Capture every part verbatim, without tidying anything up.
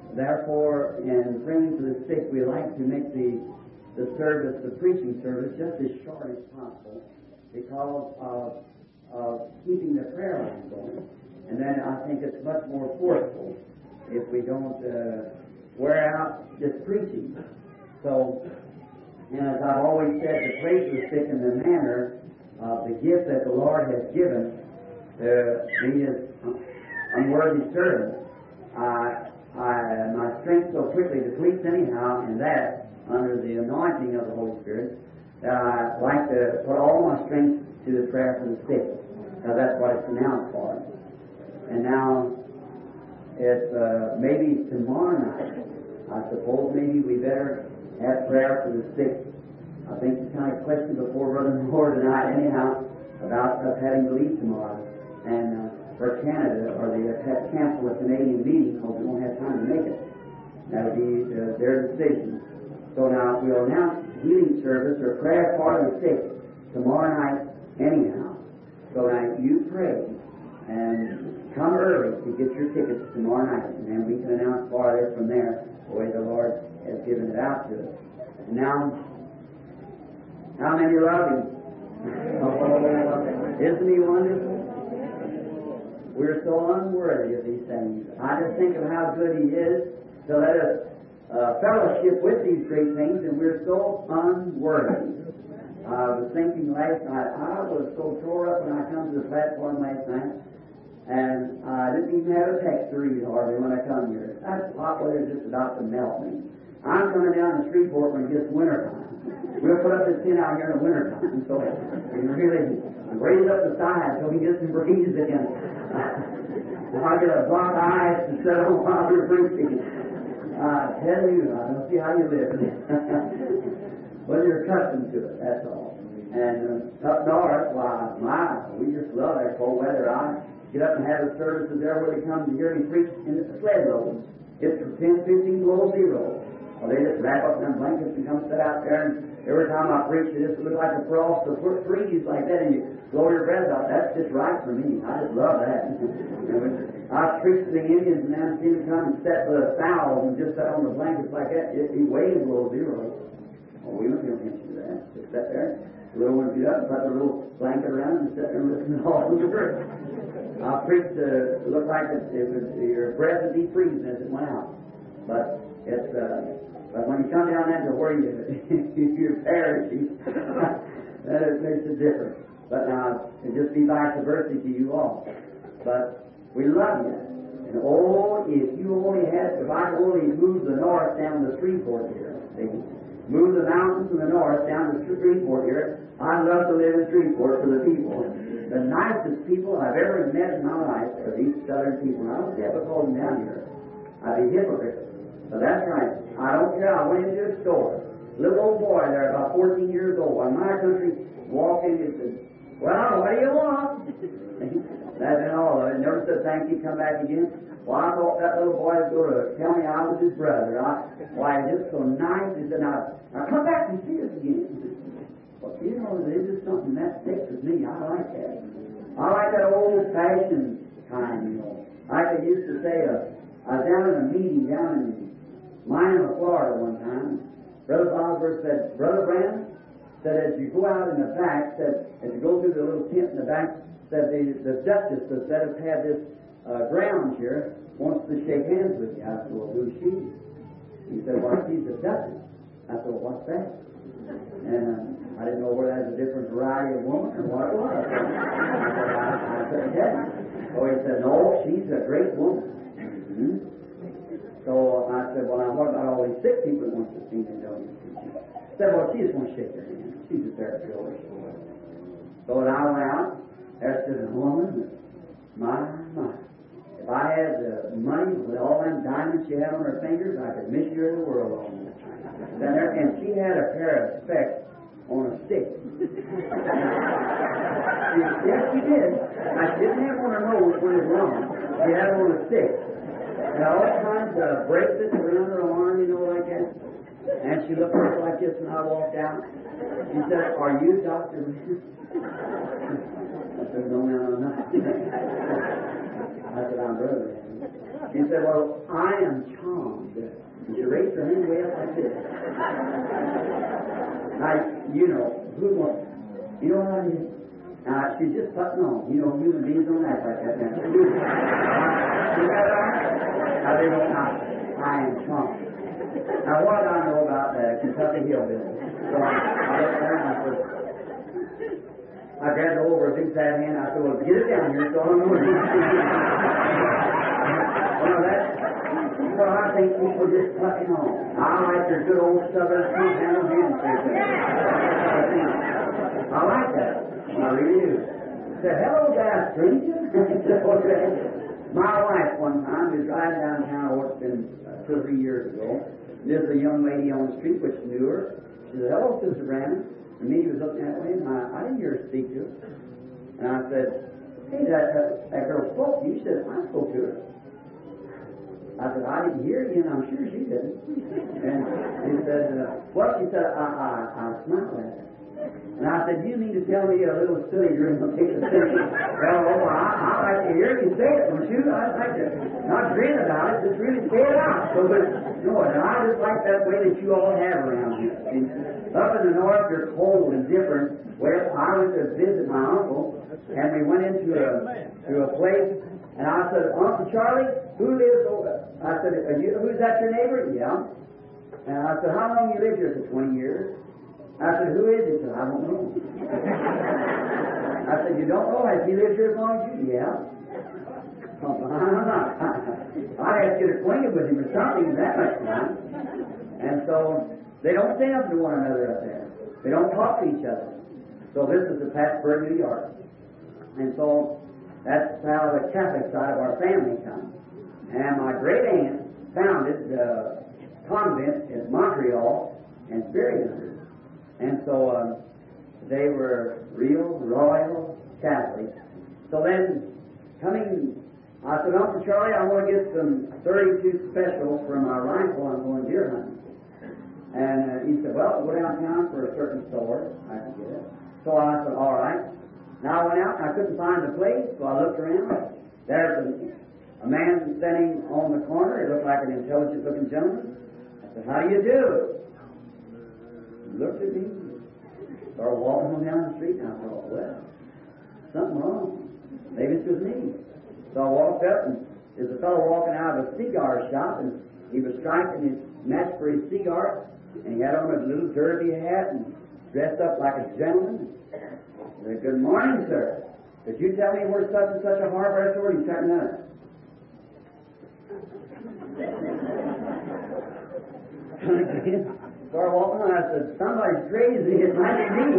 therefore, in praying for the sick, we like to make the, the service, the preaching service, just as short as possible because of, of keeping the prayer line going. And then I think it's much more forceful if we don't uh, wear out just preaching. So, and as I've always said, to pray for the sick in the manner of the gift that the Lord has given to me as unworthy servant, I, I, my strength so quickly depletes anyhow in that, under the anointing of the Holy Spirit, that I like to put all my strength to the prayer for the sick. Now that's what it's announced for. And now, it's uh, maybe tomorrow night, I suppose maybe we better have prayer for the sick. I think it's kind of a question before Brother Moore tonight anyhow about us having to leave tomorrow. And uh, for Canada, or they have to cancel a Canadian meeting because we won't have time to make it. That would be uh, their decision. So now we'll announce healing service or prayer for the sick tomorrow night anyhow. So now you pray and come early to get your tickets tomorrow night, and then we can announce farther from there the way the Lord has given it out to us. And now, how many love Him? Oh, isn't He wonderful? We're so unworthy of these things. I just think of how good He is to let us uh, fellowship with these great things, and we're so unworthy. I was thinking last night, I was so tore up when I come to the platform last night, and I didn't even have a text to read hardly when I come here. That hot weather is just about to melt me. I'm coming down to Shreveport when it gets winter time. We'll put up this tent out here in the winter time, so we really raise up the side so we get some breeze again. I get a block of ice to set on while we're preaching. I tell you, I don't see how you live. Well, you're accustomed to it, that's all. And uh, up north, why, my, we just love that cold weather. I get up and have the services there where they come to hear me preach in the sled loads. It's from ten, fifteen below zero. Well, they just wrap up them blankets and come sit out there, and every time I preach, it just looks like a frost of freeze like that, and you blow your breath out. That's just right for me. I just love that. I preach to the Indians, and then see them come and set the fowls and just sit on the blankets like that. It'd be way below zero. Well, we don't pay attention to that. Just sit there. The little ones get up and put their little blanket around and sit there and listen to all the words. I preached to look like it, it was, your breath would be freezing as it went out. But it's uh, but when you come down into where you you're perishing, that it makes a difference. But now it just be vice versa to you all. But we love you. And oh, if you only had, if I could only move the north down to Shreveport here, see, move the mountains from the north down to Shreveport here, I'd love to live in Shreveport for the people. The nicest people I've ever met in my life are these southern people. And I don't care if I call them down here. I'd be hypocrite. But that's right. I don't care. I went into a store. Little old boy there, about fourteen years old, in my country, walked in and said, "Well, what do you want?" That's been all of it. Never said thank you, come back again. Well, I thought that little boy was going to tell me I was his brother. I, why, it's so nice. He said, now, now come back and see us again. Well, you know, there's just something that sticks with me. I like that. I like that old-fashioned kind, you know. Like they used to say, uh, I was down in a meeting down in Miami, Florida one time. Brother Bosworth said, Brother Branham, said as you go out in the back, said as you go through the little tent in the back, said the, the Duchess that let us have this uh, ground here wants to shake hands with you. I said, well, who's she? He said, well, she's the Duchess. I said, well, what's that? And uh, I didn't know whether that was a different variety of woman or what it was. I said, yeah. So he said, no, she's a great woman. Mm-hmm. So I said, well, now what about all these sick people that want to see me doing this? He said, well, she just wants to shake their hand. She's just there to feel her. So when I went out, there stood a woman, my, my. If I had the money with all them diamonds she had on her fingers, I could miss her in the world on her. And she had a pair of specs on a stick. Yes, she did. I didn't have on her nose when it was wrong. She had it on a stick. And all kinds of bracelets around her arm, you know, like that. And she looked at me like this when I walked out. She said, are you Doctor I said, no, no, no, no. I said, I'm Brother Branham. She said, well, I am charmed. And she raised her hand way up like this. Now, you know, who wants, you know what I mean? Now, she's just putting on. You know, human beings don't act like that. Now, you got it right? Now, they don't know. I am charmed. Now, what do I know about that? Kentucky Hillbilly. So I, I looked there and I said, I grabbed her over a big fat hand. I said, well, get it down here so I don't know what it is. Well, that's, so I think people just plucking on. I like their good old stubborn front handle handshake. I like that. I really do. I said, hello there, stranger. My wife, one time, was riding downtown, oh, it's been uh, two or three years ago. There's a young lady on the street which knew her. She said, hello, Sister Brandon. And me was looking that way, and I, I didn't hear her speak to her. And I said, hey, that, that, that girl spoke to you. She said, I spoke to her. I said, I didn't hear you, and I'm sure she didn't. And she said, uh, well, she said, I, I, I smiled at her. And I said, you mean to tell me a little silly dream will take a silly? Well, oh, I, I like to hear you say it, don't you? I like to not dream about it, just really say it out. So, but, no, and I just like that way that you all have around here. See? Up in the north, they're cold and different. Well, I went to visit my uncle, and we went into a, to a place, and I said, Uncle Charlie, who lives over? I said, Are you, who's that your neighbor? Yeah. And I said, how long you lived here? I said, twenty years. I said, who is it? He said, I don't know. I said, you don't know? Has he lived here as long as you? Yeah. I had to get acquainted with him or something that much time. And so they don't say nothing to one another up there. They don't talk to each other. So this is the Plattsburgh, New York. And so that's how the Catholic side of our family comes. And my great aunt founded the convent in Montreal and Sperry. And so um, they were real, royal Catholics. So then, coming, I said, Uncle Charlie, I want to get some thirty-two specials for my rifle. I'm going deer hunting. And uh, he said, well, go downtown for a certain store. I could get it. So I said, all right. Now I went out and I couldn't find the place, so I looked around. There's a, a man standing on the corner. He looked like an intelligent-looking gentleman. I said, how do you do? He looked at me, started walking on down the street, and I thought, well, something wrong. Maybe it's with me. So I walked up, and there's a fellow walking out of a cigar shop, and he was striking his match for his cigar, and he had on a little derby hat and dressed up like a gentleman. I said, good morning, sir. Could you tell me where such and such a hardware store? He said, no. Started walking on, I said, somebody's crazy, it might be me.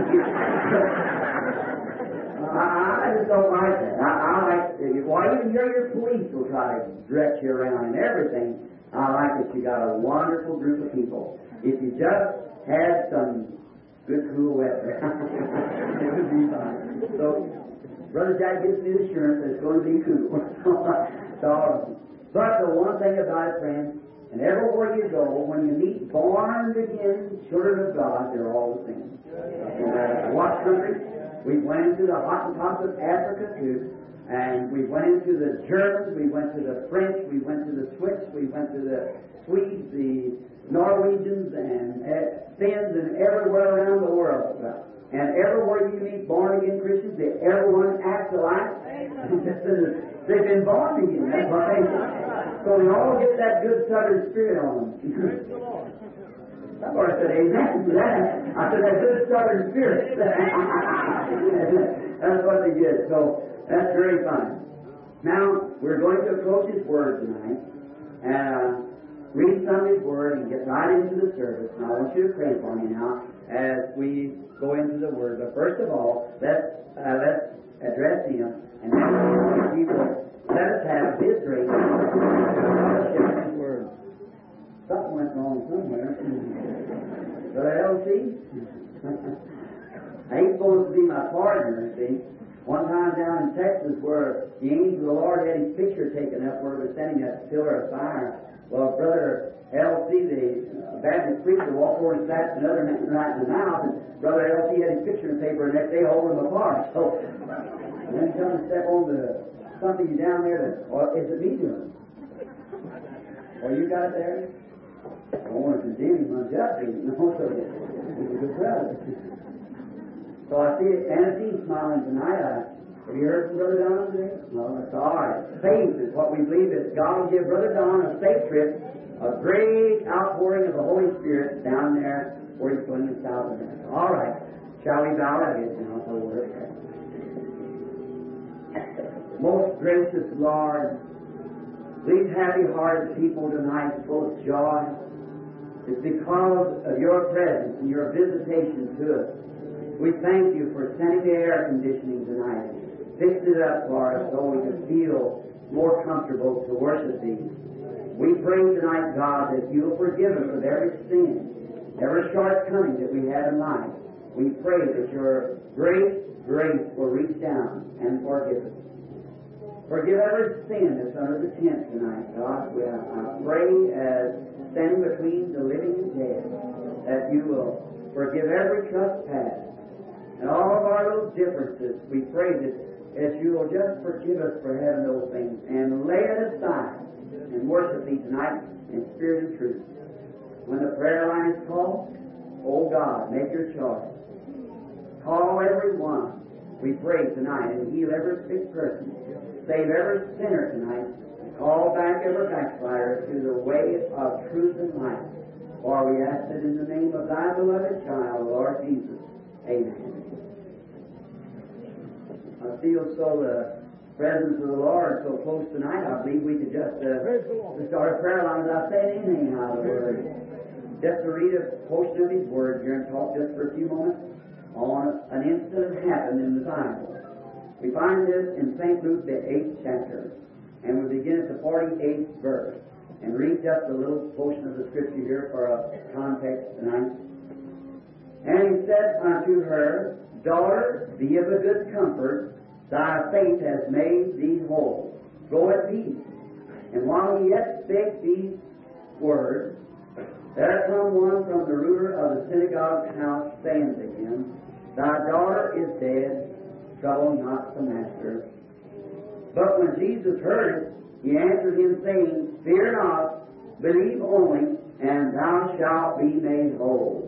I, I just don't like that. I, I like, well, even your, your police will try to direct you around and everything. I like that you got a wonderful group of people. If you just had some good, cool weather, it would be fine. So, Brother Jack gives me the assurance that it's going to be cool. So, but the one thing about it, friends, and everywhere you go, when you meet born-again children of God, they're all the same. No matter what country, we went into the Hottentots of Africa too, and we went into the Germans, we went to the French, we went to the Swiss, we went to the Swedes, the Norwegians, and uh, Finns, and everywhere around the world. And everywhere you meet born-again Christians, they, everyone acts alike. They've been born again. That's what they So we all get that good Southern spirit on them. Somebody said amen to that. I said that good Southern spirit. That's what they get. So that's very fine. Now, we're going to approach His Word tonight and uh, read some of His Word and get right into the service. And I want you to pray for me now as we go into the Word. But first of all, let's, uh, let's address Him, and then He will let us have His grace. His Word. Something went wrong somewhere. Brother L C? He's supposed to be my partner, see. One time down in Texas where the angel of the Lord had his picture taken up where it was standing at the pillar of fire. Well, Brother L C, the Baptist preacher, walked over and slapped another man right in the mouth, and Brother L C had his picture in the paper, and next day holding them apart. So, then he comes to step on the something down there that, or is it me doing? Well, you got it there? I don't want to condemn him unjustly. No, so he's a good brother. So I see Anastasia smiling tonight. I, have you heard from Brother Don today? No, that's all right. Faith is what we believe that God will give Brother Don a safe trip, a great outpouring of the Holy Spirit down there where he's going in South America. All right. Shall we bow our heads now for a word of prayer? Most gracious Lord, these happy-hearted people tonight full of joy. It's because of your presence and your visitation to us. We thank you for sending the air conditioning tonight. Fix it up for us so we can feel more comfortable to worship thee. We pray tonight, God, that you'll forgive us of every sin, every shortcoming that we have in life. We pray that your great grace will reach down and forgive us. Forgive every sin that's under the tent tonight, God. We, I pray as standing between the living and dead that you will forgive every trespass and all of our little differences. We pray that, that you will just forgive us for having those things and lay it aside and worship thee tonight in spirit and truth. When the prayer line is called, oh God, make your choice. Call every one. We pray tonight and heal every sick person. Save every sinner tonight. Call back every backslider to the way of truth and life. For we ask it in the name of thy beloved child, Lord Jesus. Amen. I feel so the presence of the Lord so close tonight, I believe we could just uh, start a prayer line without saying anything out of the Word. Just to read a portion of His Word here and talk just for a few moments on an incident that happened in the Bible. We find this in Saint Luke, the eighth chapter, and we begin at the forty-eighth verse, and read just a little portion of the Scripture here for a context tonight. And he said unto her, Daughter, be of a good comfort, thy faith has made thee whole. Go at peace. And while he yet spake these words, there come one from the ruler of the synagogue's house, saying to him, Thy daughter is dead, trouble not the master. But when Jesus heard it, he answered him, saying, Fear not, believe only, and thou shalt be made whole.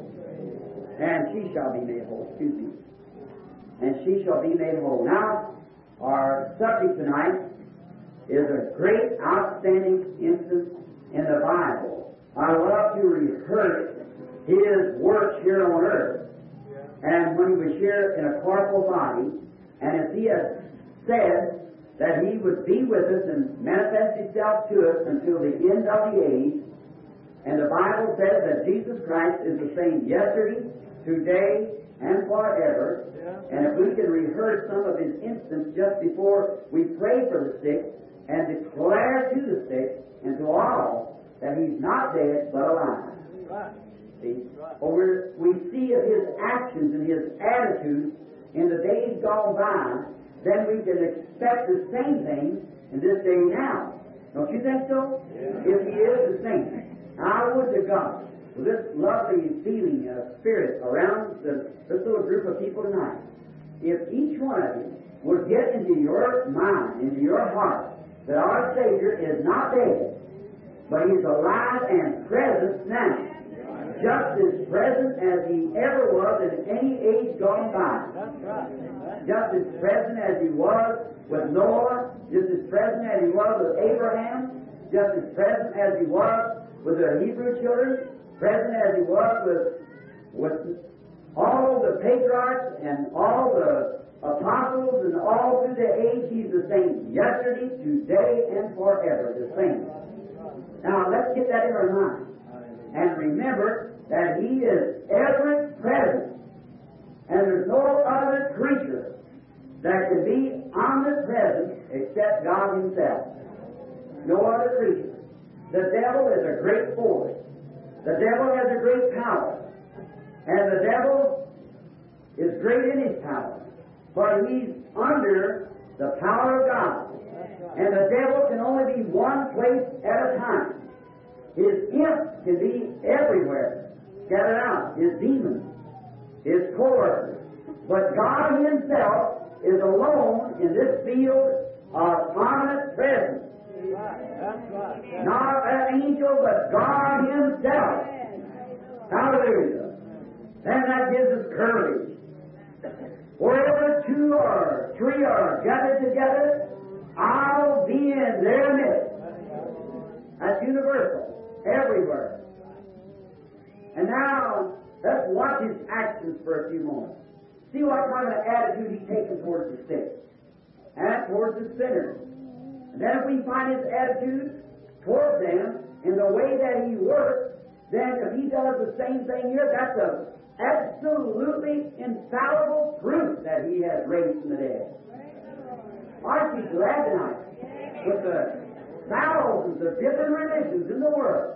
And she shall be made whole, excuse me. And she shall be made whole. Now, our subject tonight is a great, outstanding instance in the Bible. I love to rehearse His works here on earth. And when He was here in a corporal body, and as He has said that He would be with us and manifest Himself to us until the end of the age, and the Bible says that Jesus Christ is the same yesterday, today, and forever. Yeah. And if we can rehearse some of His instance just before we pray for the sick and declare to the sick and to all that He's not dead but alive. Right. See? Right. Or we're, we see of His actions and His attitudes in the days gone by, then we can expect the same thing in this day now. Don't you think so? Yeah. If He is the same. I would to God, with this lovely feeling of spirit around the, this little group of people tonight, if each one of you would get into your mind, into your heart, that our Savior is not dead, but He's alive and present now, just as present as He ever was in any age gone by. Just as present as He was with Noah, just as present as He was with Abraham, just as present as He was with the Hebrew children, present as He was with, with all the patriarchs and all the apostles and all through the age. He's the same yesterday, today, and forever. The same. Now let's get that in our mind. And remember that He is ever present. And there's no other creature that can be omnipresent except God Himself. No other creature. The devil is a great force. The devil has a great power. And the devil is great in his power. But he's under the power of God. And the devil can only be one place at a time. His imps can be everywhere, scattered out. His demons, his co-workers. But God Himself is alone in this field of omnipresence. Right. That's right. That's not an angel angel, but God Himself. Hallelujah. And that gives us courage. Wherever two or three are gathered together, I'll be in their midst. That's universal, everywhere. And now, let's watch His actions for a few moments. See what kind of attitude He's taken towards the sick and towards the sinners. And then if we find His attitude towards them in the way that He works, then if He does the same thing here, that's a absolutely infallible proof that He has raised from the dead. Aren't you glad tonight with the thousands of different religions in the world?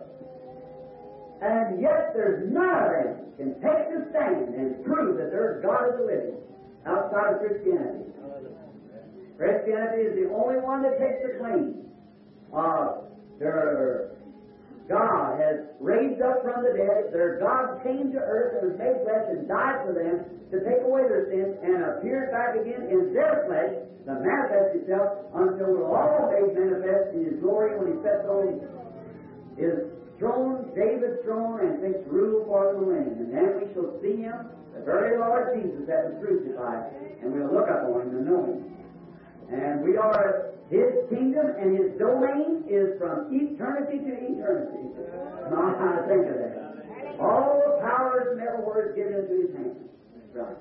And yet there's none of them can take the stand and prove that there's God is a living outside of Christianity. Christianity is the only one that takes the claim of their God has raised up from the dead, their God came to earth and was made flesh and died for them to take away their sins and appeared back again in their flesh to manifest Himself until all days manifest in His glory when He sets on His throne, David's throne, and takes rule for the millennium. And then we shall see Him, the very Lord Jesus that was crucified, and we'll look up on Him and know Him. And we are His kingdom, and His domain is from eternity to eternity. Now, how to think of that. All the powers and every word is given into His hands. That's right.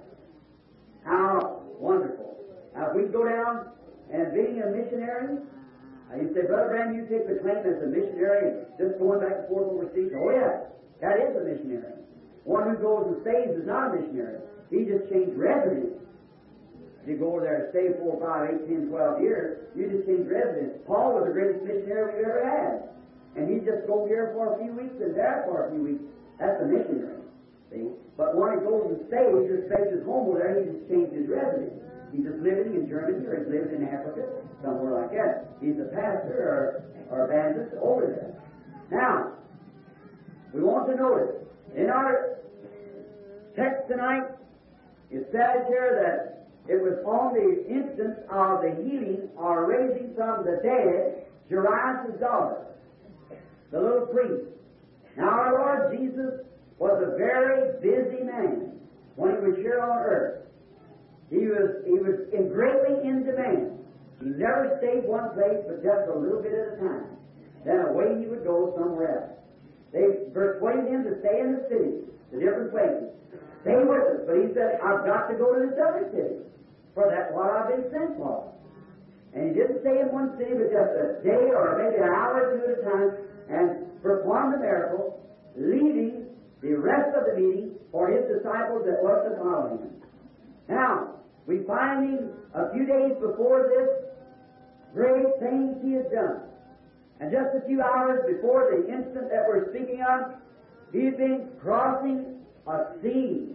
How wonderful. Now, if we go down and being a missionary, uh, you say, Brother Branham, you take the claim as a missionary, just going back and forth overseas. Oh, yeah, that is a missionary. One who goes and stays is not a missionary. He just changed residence. If you go over there and stay four, five, eight, ten, twelve years, you just change residence. Paul was the greatest missionary we've ever had. And he just go here for a few weeks and there for a few weeks. That's a missionary. See? But when he goes and stays, just stays his home over there, he just changed his residence. He's just living in Germany or he's living in Africa, somewhere like that. He's a pastor or, or evangelist over there. Now, we want to notice, in our text tonight, it says here that it was on the instance of the healing or raising from the dead, Jairus' daughter, the little priest. Now our Lord Jesus was a very busy man when He was here on earth. He was, he was in greatly in demand. He never stayed one place but just a little bit at a time. Then away he would go somewhere else. They persuaded him to stay in the city, the different places. Stay with us. But he said, I've got to go to this other city. For that's what I've been sent for. And he didn't stay in one city but just a day or maybe an hour or two at a time and performed the miracle, leaving the rest of the meeting for His disciples that was to follow Him. Now, we find Him a few days before this great things He has done. And just a few hours before the instant that we're speaking of, He had been crossing a sea.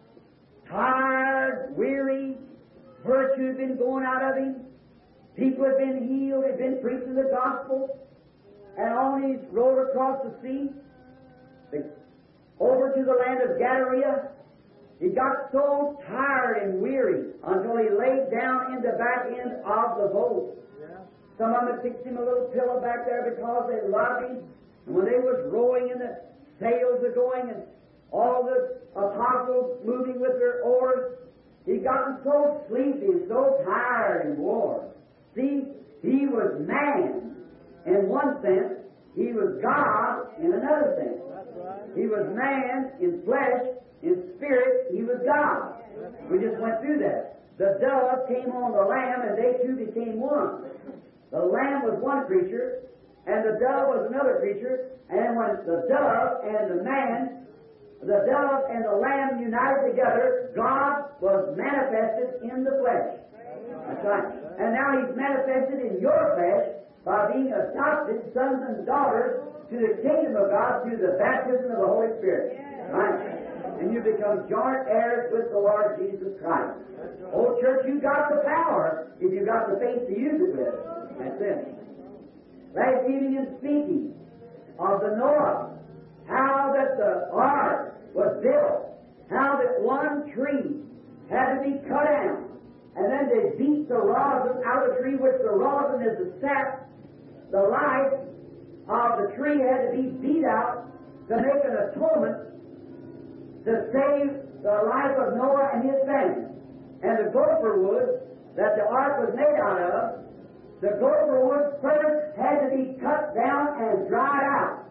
Tired, weary, virtue had been going out of him. People had been healed, had been preaching the gospel. And on his road across the sea, the, over to the land of Gadara, he got so tired and weary until he laid down in the back end of the boat. Yeah. Some of them had fixed him a little pillow back there because they loved him. And when they was rowing and the sails were going and all the apostles moving with their oars, he gotten so sleepy and so tired and worn. See, he was man in one sense. He was God in another sense. Right. He was man in flesh, in spirit. He was God. Right. We just went through that. The dove came on the lamb and they two became one. The lamb was one creature and the dove was another creature. And when the dove and the man The dove and the lamb united together, God was manifested in the flesh. That's right. And now He's manifested in your flesh by being adopted sons and daughters to the kingdom of God through the baptism of the Holy Spirit. Right? And you become joint heirs with the Lord Jesus Christ. Oh, church, you got the power if you got the faith to use it with. That's it. Last evening in speaking of the Noah, how that the ark was built, how that one tree had to be cut down, and then they beat the rosin out of the tree, which the rosin is the sap, the life, of the tree had to be beat out to make an atonement to save the life of Noah and his family. And the gopher wood that the ark was made out of, the gopher wood first had to be cut down and dried out.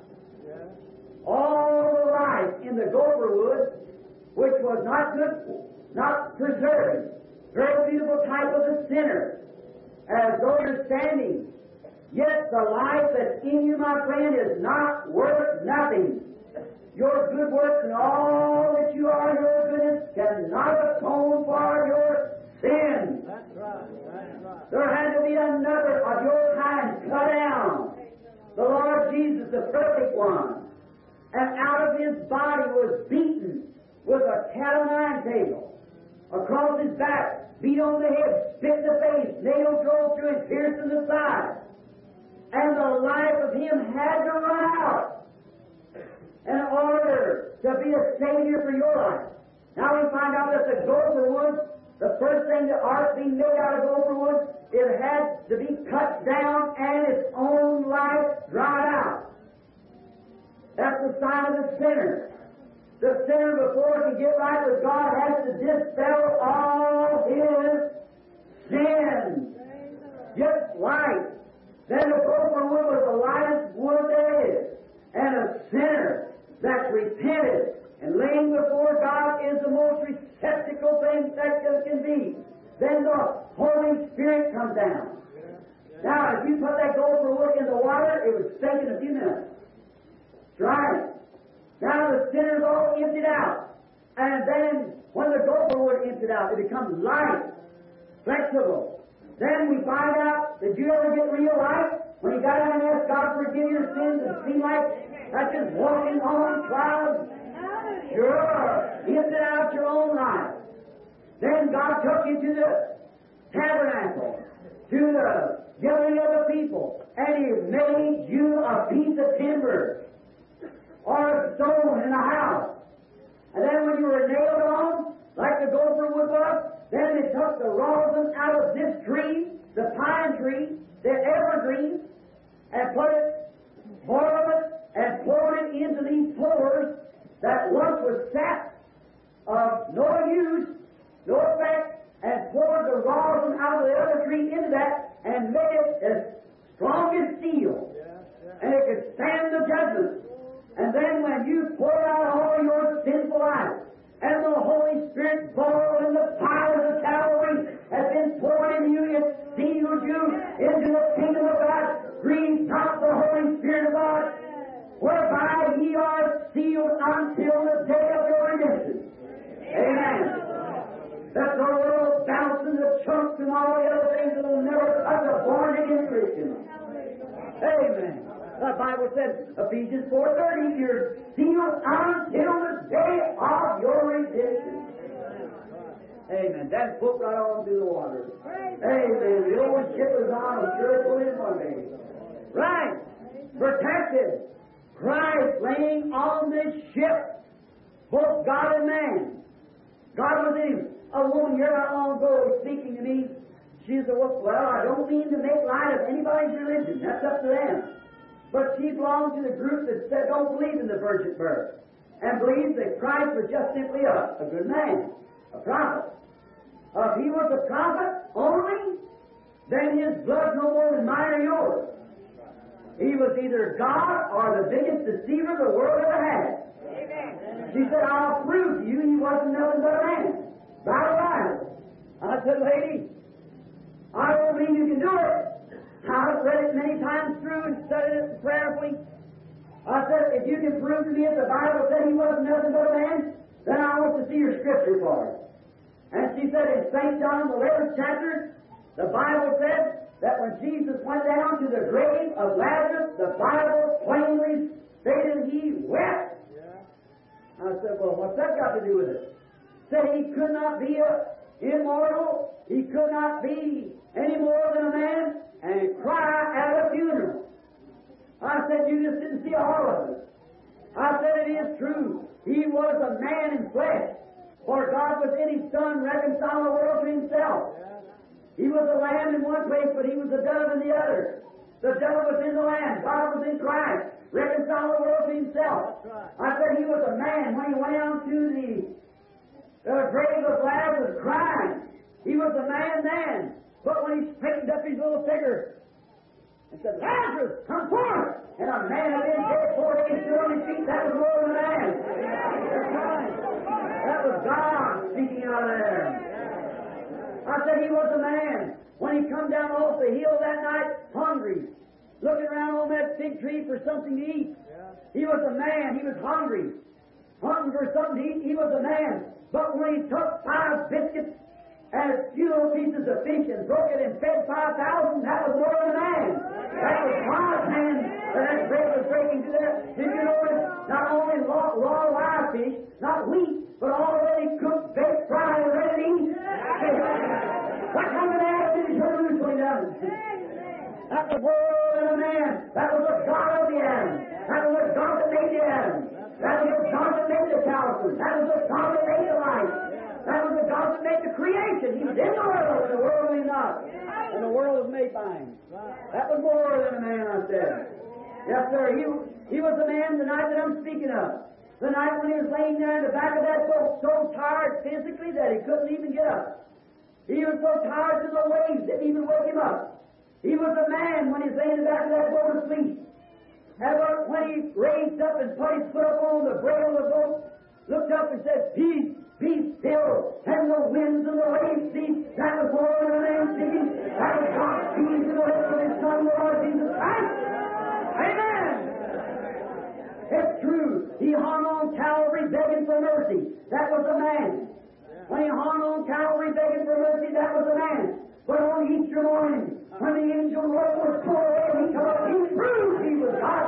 All the life in the gopher wood, which was not good, not preserved, very beautiful type of the sinner, as though you're standing. Yet the life that's in you, my friend, is not worth nothing. Your good works and all that you are, your goodness, cannot atone for your sin. That's right. That's right. There had to be another of your kind cut down. The Lord Jesus, the perfect one. And out of his body was beaten with a cat o' nine tail. Across his back, beat on the head, spit in the face, nail drove through and pierced in the side. And the life of him had to run out in order to be a Savior for your life. Now we find out that the gopher wood, the first thing the ark being made out of gopher wood, it had to be cut down and its own life dried out. That's the sign of the sinner. The sinner, before he can get right with God, has to dispel all his sins. Just light. Then the gopher wood was the lightest wood there is. And a sinner that's repented and laying before God is the most receptacle thing that there can be. Then the Holy Spirit comes down. Now, if you put that gopher wood in the water, it would sink in a few minutes. Right. Now the sinner's all emptied out. And then when the gopher wood emptied out, it becomes light, flexible. Then we find out, did you ever get real light? When you got out and asked God to forgive your sins, it seemed like that's just walking on clouds. Sure. Emptied out your own life. Then God took you to the tabernacle, to the gathering of the people, and He made you a piece of timber or a stone in a house. And then when you were nailed on, like the gopher wood was, then they took the rosin out of this tree, the pine tree, the evergreen, and put it, boiled it, and poured it into these pores that once was sap of no use, no effect, and poured the rosin out of the other tree into that, and made it as strong as steel. And it could stand the judgment. And then when you pour out all your sinful life, and the Holy Spirit born in the power of Calvary has been poured into you, it seals you into the kingdom of God, breathes out the Holy Spirit of God, whereby ye are sealed until the day of your redemption. Amen. That the world bouncing the chunks and all the other things that will never touch a born-again Christian. Amen. The Bible says, Ephesians four thirty, you're sealed until the day of your redemption. Amen. That book right on through the water. Amen. The old ship was on, I'm sure it will in one day. Right. Protected. Christ laying on this ship, both God and man. God was in him. A woman here not long ago was speaking to me. She said, well, I don't mean to make light of anybody's religion. That's up to them. But she belonged to the group that said, don't believe in the virgin birth, and believes that Christ was just simply a, a good man, a prophet. Uh, if he was a prophet only, then his blood no more than mine or yours. He was either God or the biggest deceiver the world ever had. Amen. She said, I'll prove to you he wasn't nothing but a man. By the Bible. I said, lady, I don't believe you can do it. I've read it many times through and studied it prayerfully. I said, if you can prove to me that the Bible said he wasn't nothing but a man, then I want to see your scripture for it. And she said in Saint John, the eleventh chapter, the Bible said that when Jesus went down to the grave of Lazarus, the Bible plainly stated he wept. Yeah. I said, well, what's that got to do with it? Said he could not be a immortal, he could not be any more than a man, and cry at a funeral. I said, you just didn't see all of it. I said, it is true. He was a man in flesh, for God was in his Son, reconciling the world to himself. He was a lamb in one place, but he was a dove in the other. The devil was in the land. God was in Christ. Reconciled the world to Himself. I said He was a man when He went down to the uh, grave of Lazarus crying. He was a man then. But when He straightened up His little figure and said, Lazarus, come forth! And a man had been dead four days still on his feet. That was more than a man. That's right. That was God speaking out of there. I said He was a man. When He come down off the hill that night, hungry, looking around on that fig tree for something to eat. He was a man. He was hungry. Hungry for something to eat. He was a man. But when He took five biscuits and a few little pieces of fish and broke it and fed five thousand, that was more than a man. That was God's hand that that bread was breaking to there. Did you notice? Not only raw, raw live fish, not wheat, but already cooked, baked, fried, and ready to eat. What kind of man did He turn loose when He done it? That was more than a man. That was the God of the Adam. That was the God that made the Adam. That was the God that made the Calvary. That was the God that made the light. That was the God that made the creation. He was in the world, and the world was not. And the world was made by Him. That was more than a man, I said. Yes, sir. He, he was the man the night that I'm speaking of. The night when He was laying there in the back of that boat, so tired physically that He couldn't even get up. He was so tired that the waves didn't even wake Him up. He was a man when He was laying in the back of that boat asleep. And when He raised up and put His foot up on the brail of the boat, looked up and said, Peace, be still, and the winds and the waves cease. That was more than a man speaking. That was God speaking to the lips of His Son, the Lord Jesus Christ. Amen. It's true. He hung on Calvary begging for mercy. That was a man. When He hung on Calvary begging for mercy, that was a man. But on Easter morning, when the angel Lord was poured away, He come up, He proved He was God.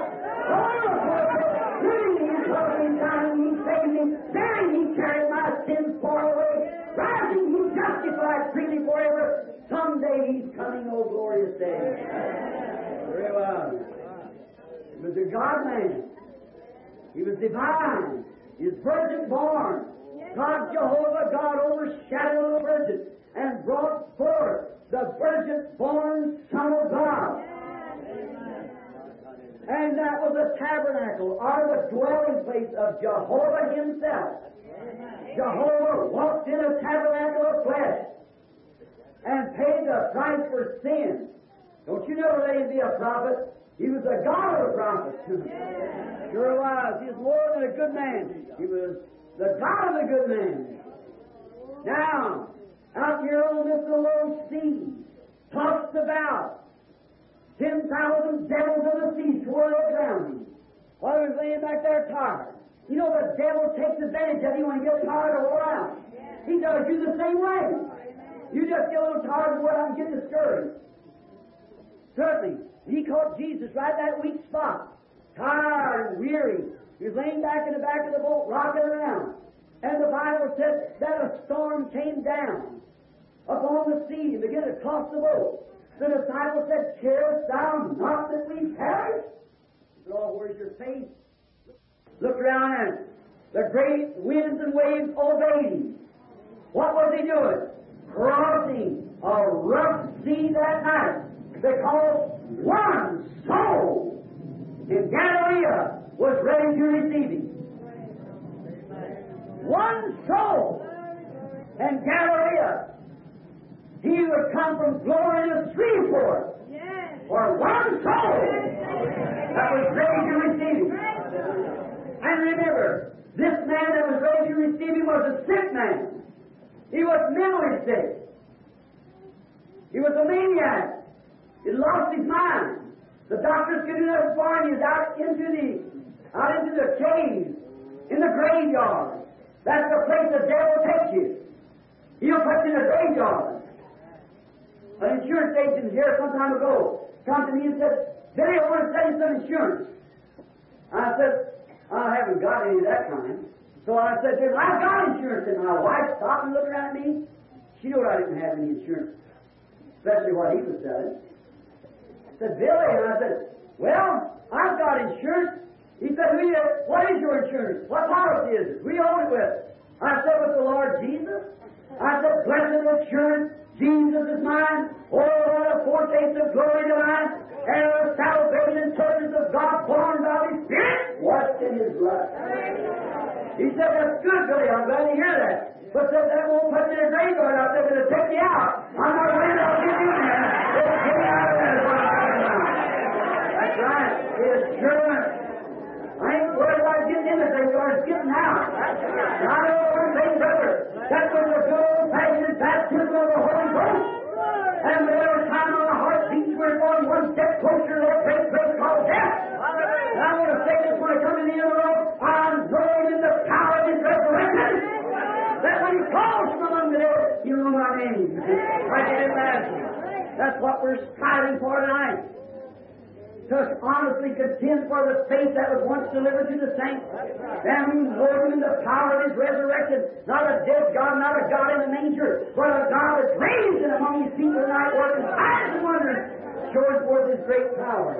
Living He loved me, dying He saved me, bearing He carried my sins far away, rising He justified freely forever. Someday He's coming, oh glorious day. Very well. He was a God-man. He was divine. He was virgin born. God Jehovah, God overshadowed the virgin and brought forth the virgin-born Son of God. And that was the tabernacle, or the dwelling place of Jehovah Himself. Jehovah walked in a tabernacle of flesh and paid the price for sin. Don't you never let Him be a prophet? He was the God of the prophets. Sure was. He was more than a good man. He was the God of the good man. Now, out here on this little sea, tossed about, ten thousand devils of the sea swirling around Him while He was laying back there tired. You know, the devil takes advantage of you when you get tired or wore out. He does you the same way. You just get a little tired and wore out and get discouraged. Certainly, He caught Jesus right at that weak spot, tired and weary. He was laying back in the back of the boat, rocking around. And the Bible said that a storm came down upon the sea and began to toss the boat. The disciples said, Carest thou not that we perish? Lord, where's your faith? Look around and the great winds and waves obeyed Him. What was He doing? Crossing a rough sea that night, because one soul in Galilee was ready to receive Him. One soul in Galilee. He would come from glory to threefold for one soul that was ready to receive Him. And remember, this man that was ready to receive Him was a sick man. He was mentally sick. He was a maniac. He lost his mind. The doctors could do nothing for him. He was out into the out into the caves, in the graveyard. That's the place the devil takes you. He'll put you in the graveyard. An insurance agent here some time ago come to me and said, Billy, I want to sell you some insurance. I said, I haven't got any of that kind. So I said, I've got insurance. And my wife stopped and looked around at me. She knew I didn't have any insurance, especially what he was selling. I said, Billy, and I said, well, I've got insurance. He said, we, uh, what is your insurance? What policy is it? We own it with. I said, with the Lord Jesus. I said, blessed assurance, Jesus is mine. Oh, what a foretaste of glory divine. And the His blood. He said, that's good, Billy. I'm glad to hear that. But said, that won't put me in a graveyard out there. It'll take me out. I'm not waiting. I'll get in there. It'll get me out of there. Is what I'm talking about. That's right. It's sure. I ain't worried about getting in the graveyard. It's getting out. And I know one thing, brother. That was a good old-fashioned baptism of the Holy Ghost. And whatever time on the heart beats, we're going one step closer to that great place called death. And I want to say this when I come in the end of the road, I'm growing in the power of His resurrection. That when He calls from among the dead, you know my name. I can imagine. That's what we're striving for tonight. To honestly contend for the faith that was once delivered to the saints. And we Lord in the power of His resurrection. Not a dead God, not a God in a manger, but a God that's raised among His people tonight, working signs and wonders, showing forth His great power.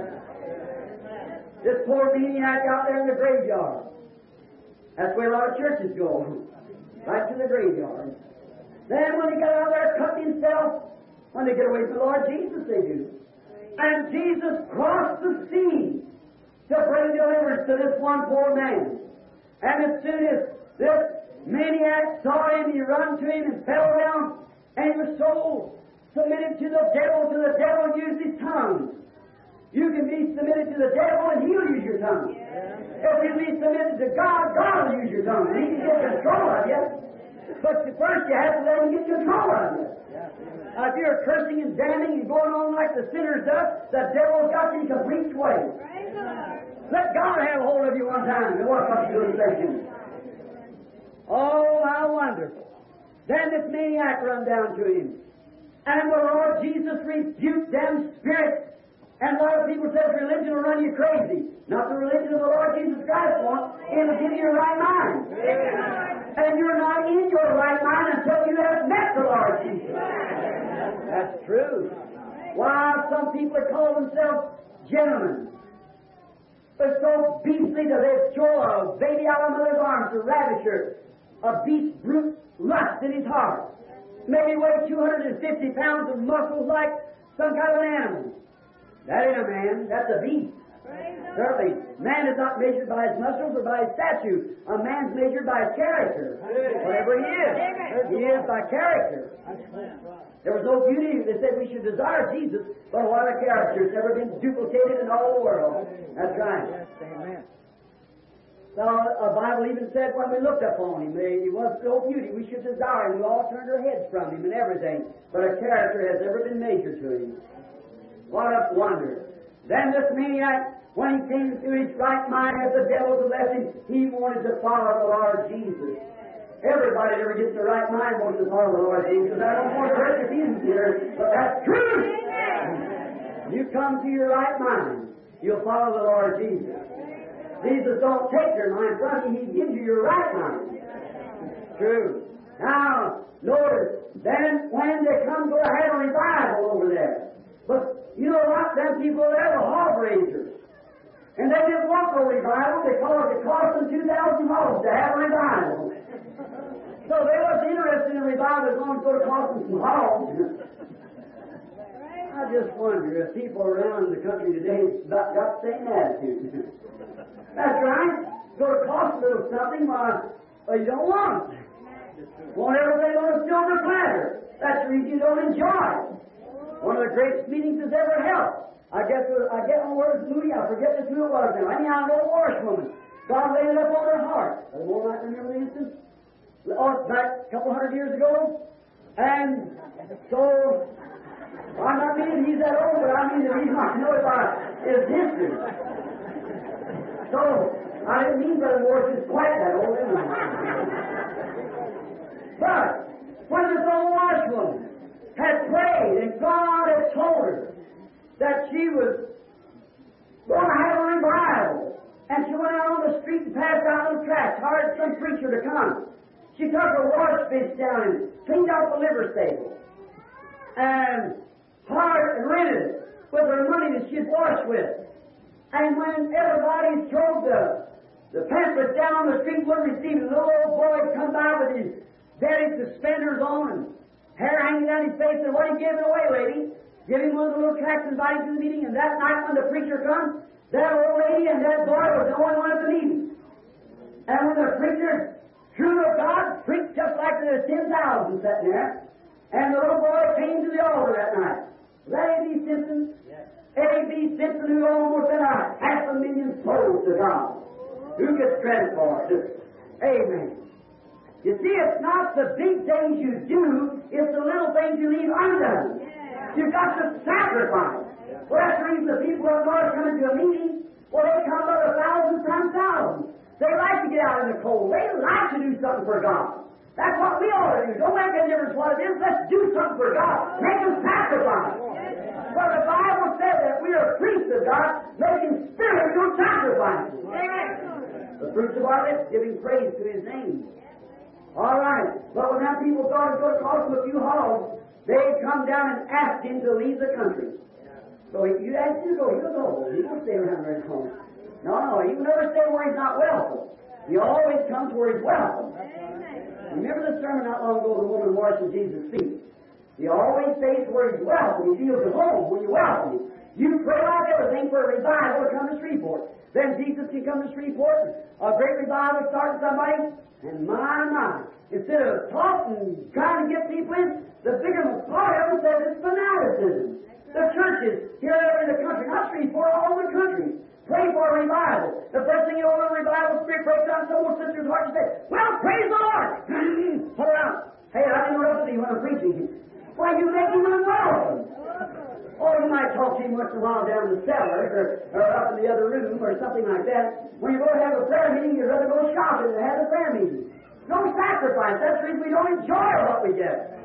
This poor maniac out there in the graveyard. That's where a lot of churches go. Right to the graveyard. Then when he got out there, cut himself, when they get away from the Lord Jesus, they do. And Jesus crossed the sea to bring deliverance to this one poor man. And as soon as this maniac saw him, he ran to him and fell down, and he was so submitted to the devil, till the devil used his tongue. You can be submitted to the devil, and he'll use your tongue. If you be submitted to God, God will use your tongue. He can get control of you. But first you have to let Him get control of you. Uh, if you're cursing and damning and going on like the sinners does, the devil's got you in complete sway. Let God have hold of you one time and walk up to the station. Oh, how wonderful. Then this maniac run down to him. And the Lord Jesus rebuked them spirits. And a lot of people say religion will run you crazy. Not the religion of the Lord Jesus Christ won't. It'll give you your right mind. And you're not in your right mind until you have met the Lord Jesus. That's true. Why, some people call themselves gentlemen. They're so beastly that they throw a baby out of mother's arms to ravish her. A beast brute lust in his heart. Maybe weigh two hundred fifty pounds of muscles like some kind of an animal. That ain't a man, that's a beast. Certainly, man is not measured by his muscles or by his statue. A man's measured by his character. Whatever he is, he is by character. There was no beauty that said we should desire Jesus, but what a character. It's never been duplicated in all the world. That's right. So, the Bible even said when we looked upon Him, He was no beauty. We should desire Him. We all turned our heads from Him and everything. But a character has never been measured to Him. What a wonder. Then this maniac, when he came to his right mind as the devil had left him, he wanted to follow the Lord Jesus. Everybody that ever gets the right mind wants to follow the Lord Jesus. I don't want to hurt your feelings here, but that's true. You come to your right mind, you'll follow the Lord Jesus. Jesus don't take your mind from you, He gives you your right mind. True. Now, notice, then when they come to have a revival over there, but you know what? Them people there were hog raisers. And they didn't want no revival because it cost them two thousand hogs to have a revival. So they wasn't interested in revival as long as it cost them some hogs. I just wonder if people around the country today got the same attitude. That's right. It's going to cost a little something, but well, you don't want it. Want everything on a silver platter. That's the reason you don't enjoy it. One of the greatest meetings that's ever held. I guess I get on word Moody, I forget just who it was now. Anyhow, an old washwoman. God laid it up on her heart. The more might remember the instance. Oh, back a couple hundred years ago. And so, I'm not meaning he's that old, but I mean that he might know about his history. So, I didn't mean Brother Morris is quite that old, isn't he? But, when this old washwoman had prayed, and God had told her that she was going to have a revival. And she went out on the street and passed out on the tracks, hired some preacher to come. She took her wash bench down and cleaned out the liver stable. And hired and rented it with her money that she'd washed with. And when everybody threw the, the pamphlets down on the street, wouldn't receive it, the little old boy would come by with his belly suspenders on and hair hanging down his face, and what are you giving away, lady? Give him one of the little tracts and invite him to the meeting, and that night when the preacher comes, that old lady and that boy was the only one at the meeting. sitting there, and the little boy came to the altar that night. Was that A B Simpson? Yes. A B Simpson, who almost sent a half a million souls to God. Who gets credit for it? Amen. You see, it's not the big things you do, it's the little things you leave undone. Yeah. You've got to sacrifice. Yeah. Well, that's the reason the people up north come into a meeting. Well, they come by the thousands times thousands. They like to get out in the cold. They like to do something for God. That's what we ought to do. Don't make any difference what it is. Let's do something for God. Make them sacrifice. Well, the Bible says that we are priests of God, making spiritual sacrifices. The fruits of our lips, giving praise to His name. All right. But when that people thought it was going to cost them a few hogs, they come down and asked him to leave the country. So you ask him to go, he'll go. He won't stay around very long. No, no, he will never stay where he's not welcome. He always comes where he's welcome. Amen. Remember the sermon not long ago, the woman washing Jesus' feet. He always stays where he's welcome. He feels at home when you welcome him. You pray like everything for a revival to come to Shreveport. Then Jesus can come to Shreveport, a great revival starting somebody, and my, my, instead of talking, trying to get people in, the bigger part of it says it's fanaticism. The churches here in the country, not Shreveport, all over the country, pray for a revival. The first thing you know, the revival spirit breaks out, some old sister's heart and say, well, praise the Lord! Put it out. Hey, I didn't know what to do when I'm preaching. Why, you make him unwelcome. Or you might talk to him once in a while down in the cellar, or, or up in the other room, or something like that. When you go to have a prayer meeting, you'd rather go shopping than have a prayer meeting. No sacrifice. That's the reason we don't enjoy what we get.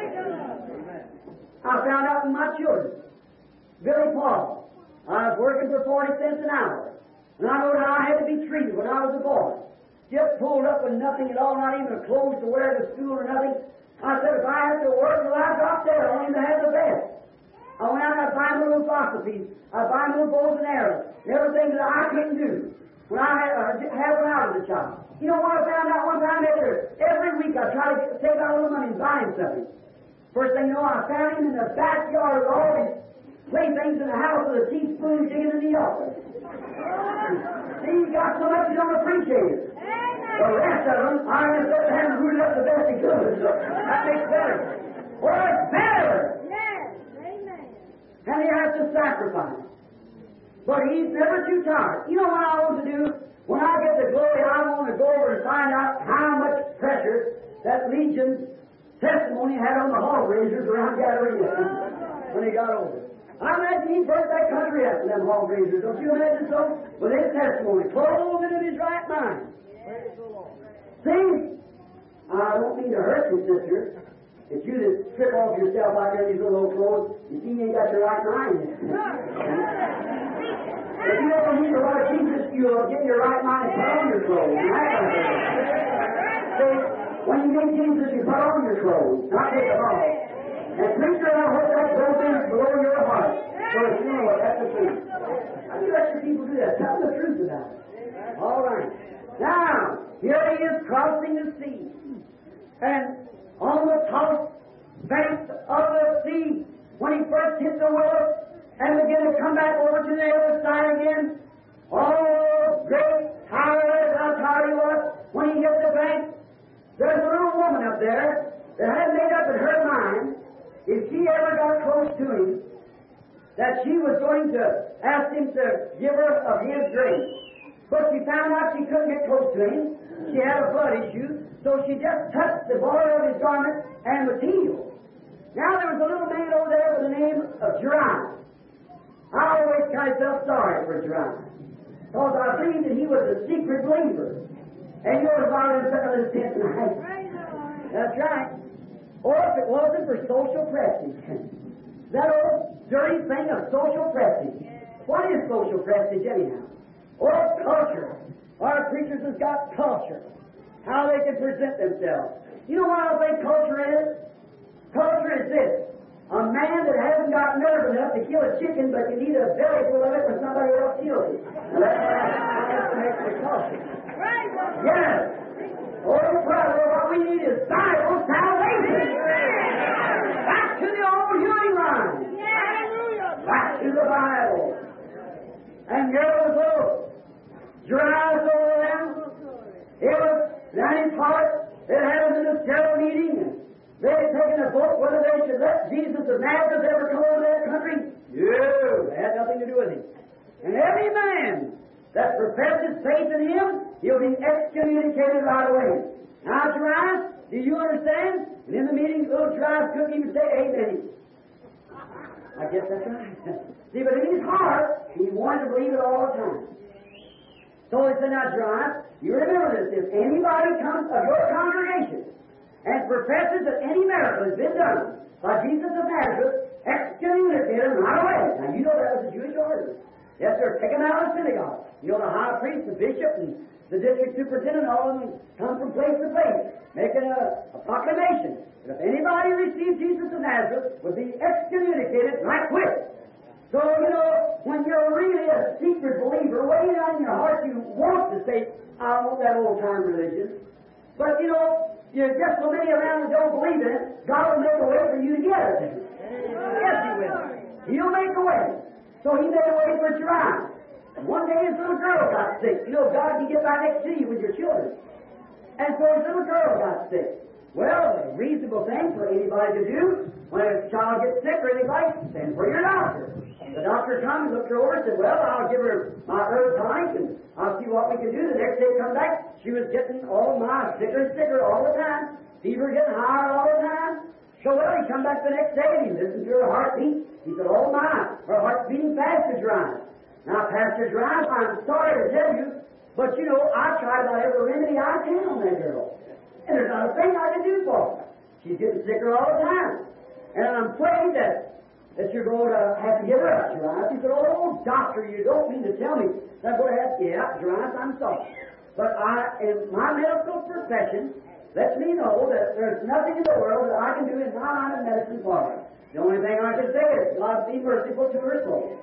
I found out with my children. Billy Paul. I was working for forty cents an hour. And I know how I had to be treated when I was a boy. Just pulled up with nothing at all, not even a clothes to wear to school or nothing. I said, if I have to work till I drop dead, I want him to have the best. I went out and I'd buy him little philosophies. I'd buy him little bows and arrows. And everything that I couldn't do when I had, uh, had one out as a child. You know what I found out one time? Every, every week I tried to get, save out a little money and buy him something. First thing you know, I found him in the backyard with all these playthings in the house with a teaspoon digging in the altar. See, he got so much you don't appreciate it. The rest of them, I just let the hand rooted up the best he could. So that makes better. Well, it's better. Yes. Amen. And he has to sacrifice. But he's never too tired. You know what I want to do? When I get the glory, I want to go over and find out how much pressure that Legion's testimony had on the hog raisers around Gadarena when he got over. I imagine he burnt that country up with them hog raisers. Don't you imagine so? With his testimony, clothed in his right mind. See, I don't mean to hurt you, sister. If you just strip off yourself out there in these little old clothes, you see you ain't got your right mind. If you ever need to run Jesus, you'll get your right mind and put on your clothes. See, when you get Jesus, you put on your clothes, not take them off. And preacher, I hope that goes in below your heart. So if you know what, that's the truth. How do you let your people do that? Tell them the truth about it. All right. Now, here he is crossing the sea. And on the top banks of the sea, when he first hit the willow and began to come back over to the other side again, oh, great tired, how tired he was. When he hit the bank, there's a little woman up there that had made up in her mind, if she ever got close to him, that she was going to ask him to give her of his grace. But she found out she couldn't get close to him. She had a blood issue, so she just touched the border of his garment and was healed. Now there was a little man over there with the name of Jeremiah. I always kind of felt sorry for Jeremiah, because I believed that he was a secret believer. And yours are in front of this tent tonight. That's right. Or if it wasn't for social prestige. That old dirty thing of social prestige. What is social prestige anyhow? Or culture. Our preachers has got culture. How they can present themselves. You know what I think culture is? Culture is this. A man that hasn't got nerve enough to kill a chicken but can eat a belly full of it when somebody else kills it. Now that's what makes the culture. Yes. Oh, brother, what we need is Bible salvation. Back to the old healing line. Back to the Bible. And here was little drives over them. It was down in part. It had a ministerial meeting. They've taken a vote whether they should let Jesus of Nazareth ever come over that country. No, it had nothing to do with him. And every man that professes faith in him, he'll be excommunicated right away. Now, Darius, do you understand? And in the meeting, little Darius couldn't even say amen. I guess that's right. See, but in his heart, he wanted to believe it all the time. So he said, now, Darius, you remember this. If anybody comes of your congregation and professes that any miracle has been done by Jesus of Nazareth, excommunicate him right away. Now, you know that was the Jewish order. Yes, sir. Take him out of the synagogue. You know, the high priest, the bishop, and the district superintendent, all of them come from place to place, making a, a proclamation that if anybody received Jesus of Nazareth, would be excommunicated right quick. So, you know, when you're really a secret believer, way down in your heart, you want to say, I want that old-time religion. But, you know, you're just so many around that don't believe in it, God will make a way for you to get it. Yes, He will. He'll make a way. So He made a way for Darius. One day his little girl got sick. You know, God can get right next to you with your children. And so his little girl got sick. Well, a reasonable thing for anybody to do when a child gets sick or anybody, send for your doctor. The doctor comes, looked her over, and said, well, I'll give her my herb tonic and I'll see what we can do. The next day come back, she was getting all my sicker and sicker all the time. Fever getting higher all the time. So, well, he come back the next day and he listened to her heartbeat. He said, oh my, her heart's beating faster, Darius. Now, Pastor Darius, I'm sorry to tell you, but you know, I tried about every remedy I can on that girl. And there's not a thing I can do for her. She's getting sicker all the time. And I'm afraid that that you're going to have to give her up, Darius. He said, oh, doctor, you don't mean to tell me. Now, go ahead. Yeah, Darius, I'm sorry. But I, in my medical profession, lets me know that there's nothing in the world that I can do in my line of medicine for her. The only thing I can say is, God be merciful to her soul.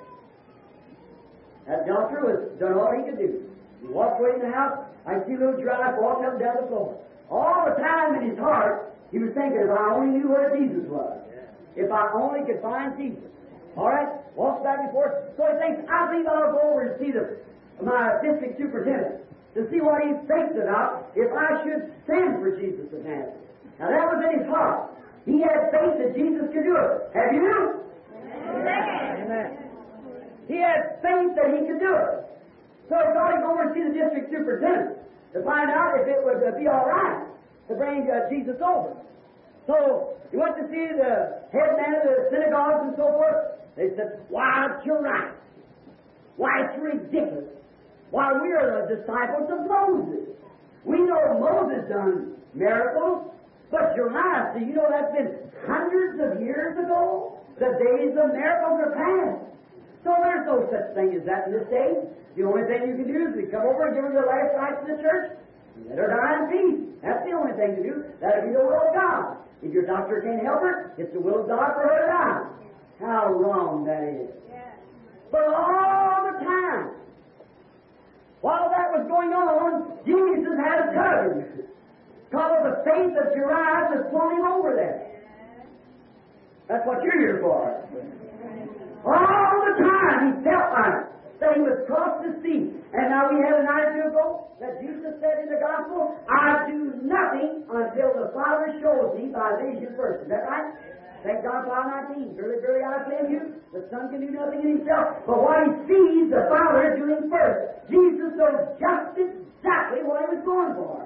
That doctor was done all he could do. He walked away in the house. I see little Darius walking up and down the floor. All the time in his heart, he was thinking, if I only knew where Jesus was. If I only could find Jesus. All right? Walks back and forth. So he thinks, I think I'll go over and see the, my district superintendent to see what he thinks about if I should stand for Jesus of Nazareth. Now that was in his heart. He had faith that Jesus could do it. Have you? Amen. Amen. He had faith that he could do it. So he thought he'd go over and see the district superintendent to find out if it would uh, be all right to bring uh, Jesus over. So he went to see the head man of the synagogues and so forth. They said, why, Darius? Why, it's ridiculous. Why, we are the disciples of Moses. We know Moses done miracles, but Darius, do you know that's been hundreds of years ago? The days of miracles are past. So there's no such thing as that in this day. The only thing you can do is we come over and give her the last rites of the church and let her die in peace. That's the only thing to do. That'll be the will of God. If your doctor can't help her, it's the will of God for her to die. How wrong that is. Yeah. But all the time, while that was going on, Jesus had a cousin. Because of the faith of Darius was pulling him over there. That's what you're here for. All the time he felt like that he was crossed the sea. And now we had a night or two ago that Jesus said in the gospel, I do nothing until the Father shows me by vision first. Is that right? Thank God, five nineteen. Verily, verily, I tell you, the Son can do nothing in himself, but what he sees the Father doing first. Jesus knows just exactly what he was going for.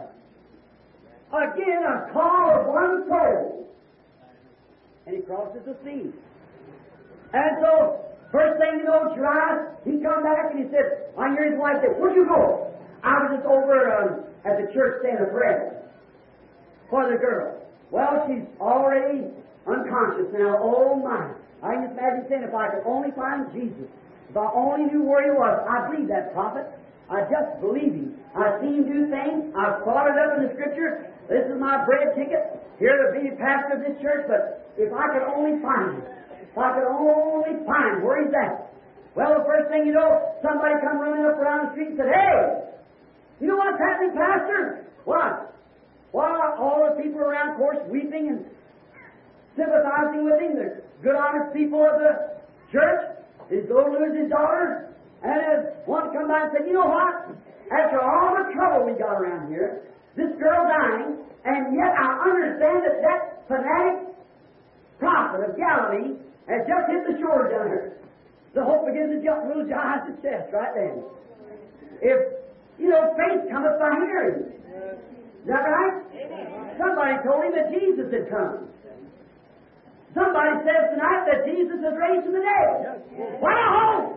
Again, a call of one soul. And he crosses the sea. And so, first thing you know, Darius, he come back and he said, I hear his wife say, where'd you go? I was just over um, at the church saying a prayer for the girl. Well, she's already unconscious now. Oh my. I can just imagine saying, if I could only find Jesus, if I only knew where he was, I believe that prophet. I just believe him. I've seen him do things. I've brought it up in the Scripture. This is my bread ticket. Here to be pastor of this church, but if I could only find him. If I could only find where he's at. Well, the first thing you know, somebody come running up around the street and said, hey, you know what's happening, Pastor? What? Why, all the people around, of course, weeping and sympathizing with him, the good, honest people of the church, he's going to lose his daughter. And as one come by and said, you know what? After all the trouble we got around here, this girl dying, and yet I understand that that fanatic prophet of Galilee has just hit the shore down here. The hope begins to jump little John's chest right then. If, you know, faith cometh by hearing. Is that right? Amen. Somebody told him that Jesus had come. Somebody says tonight that Jesus is raised from the dead. What a hope!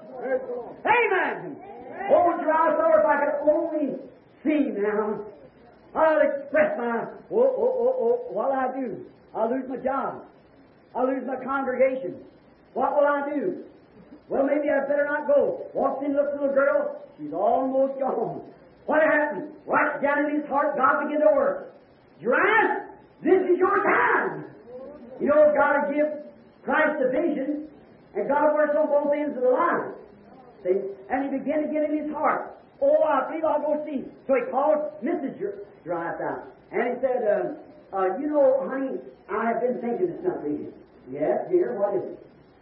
Amen! Oh, Gerard, if I could only see now, I'll express my, oh, oh, oh, oh, what'll I do? I'll lose my job. I'll lose my congregation. What will I do? Well, maybe I'd better not go. Walks in, looks at the little girl. She's almost gone. What happened? Right down in his heart, God began to work. Gerard, this is your time. You know, God will give Christ a vision, and God works on both ends of the line. See? And he began to get in his heart. Oh, I believe I'll go see. So he called Missus Dryas out. And he said, uh, uh, you know, honey, I have been thinking of something. Yes, dear, what is it?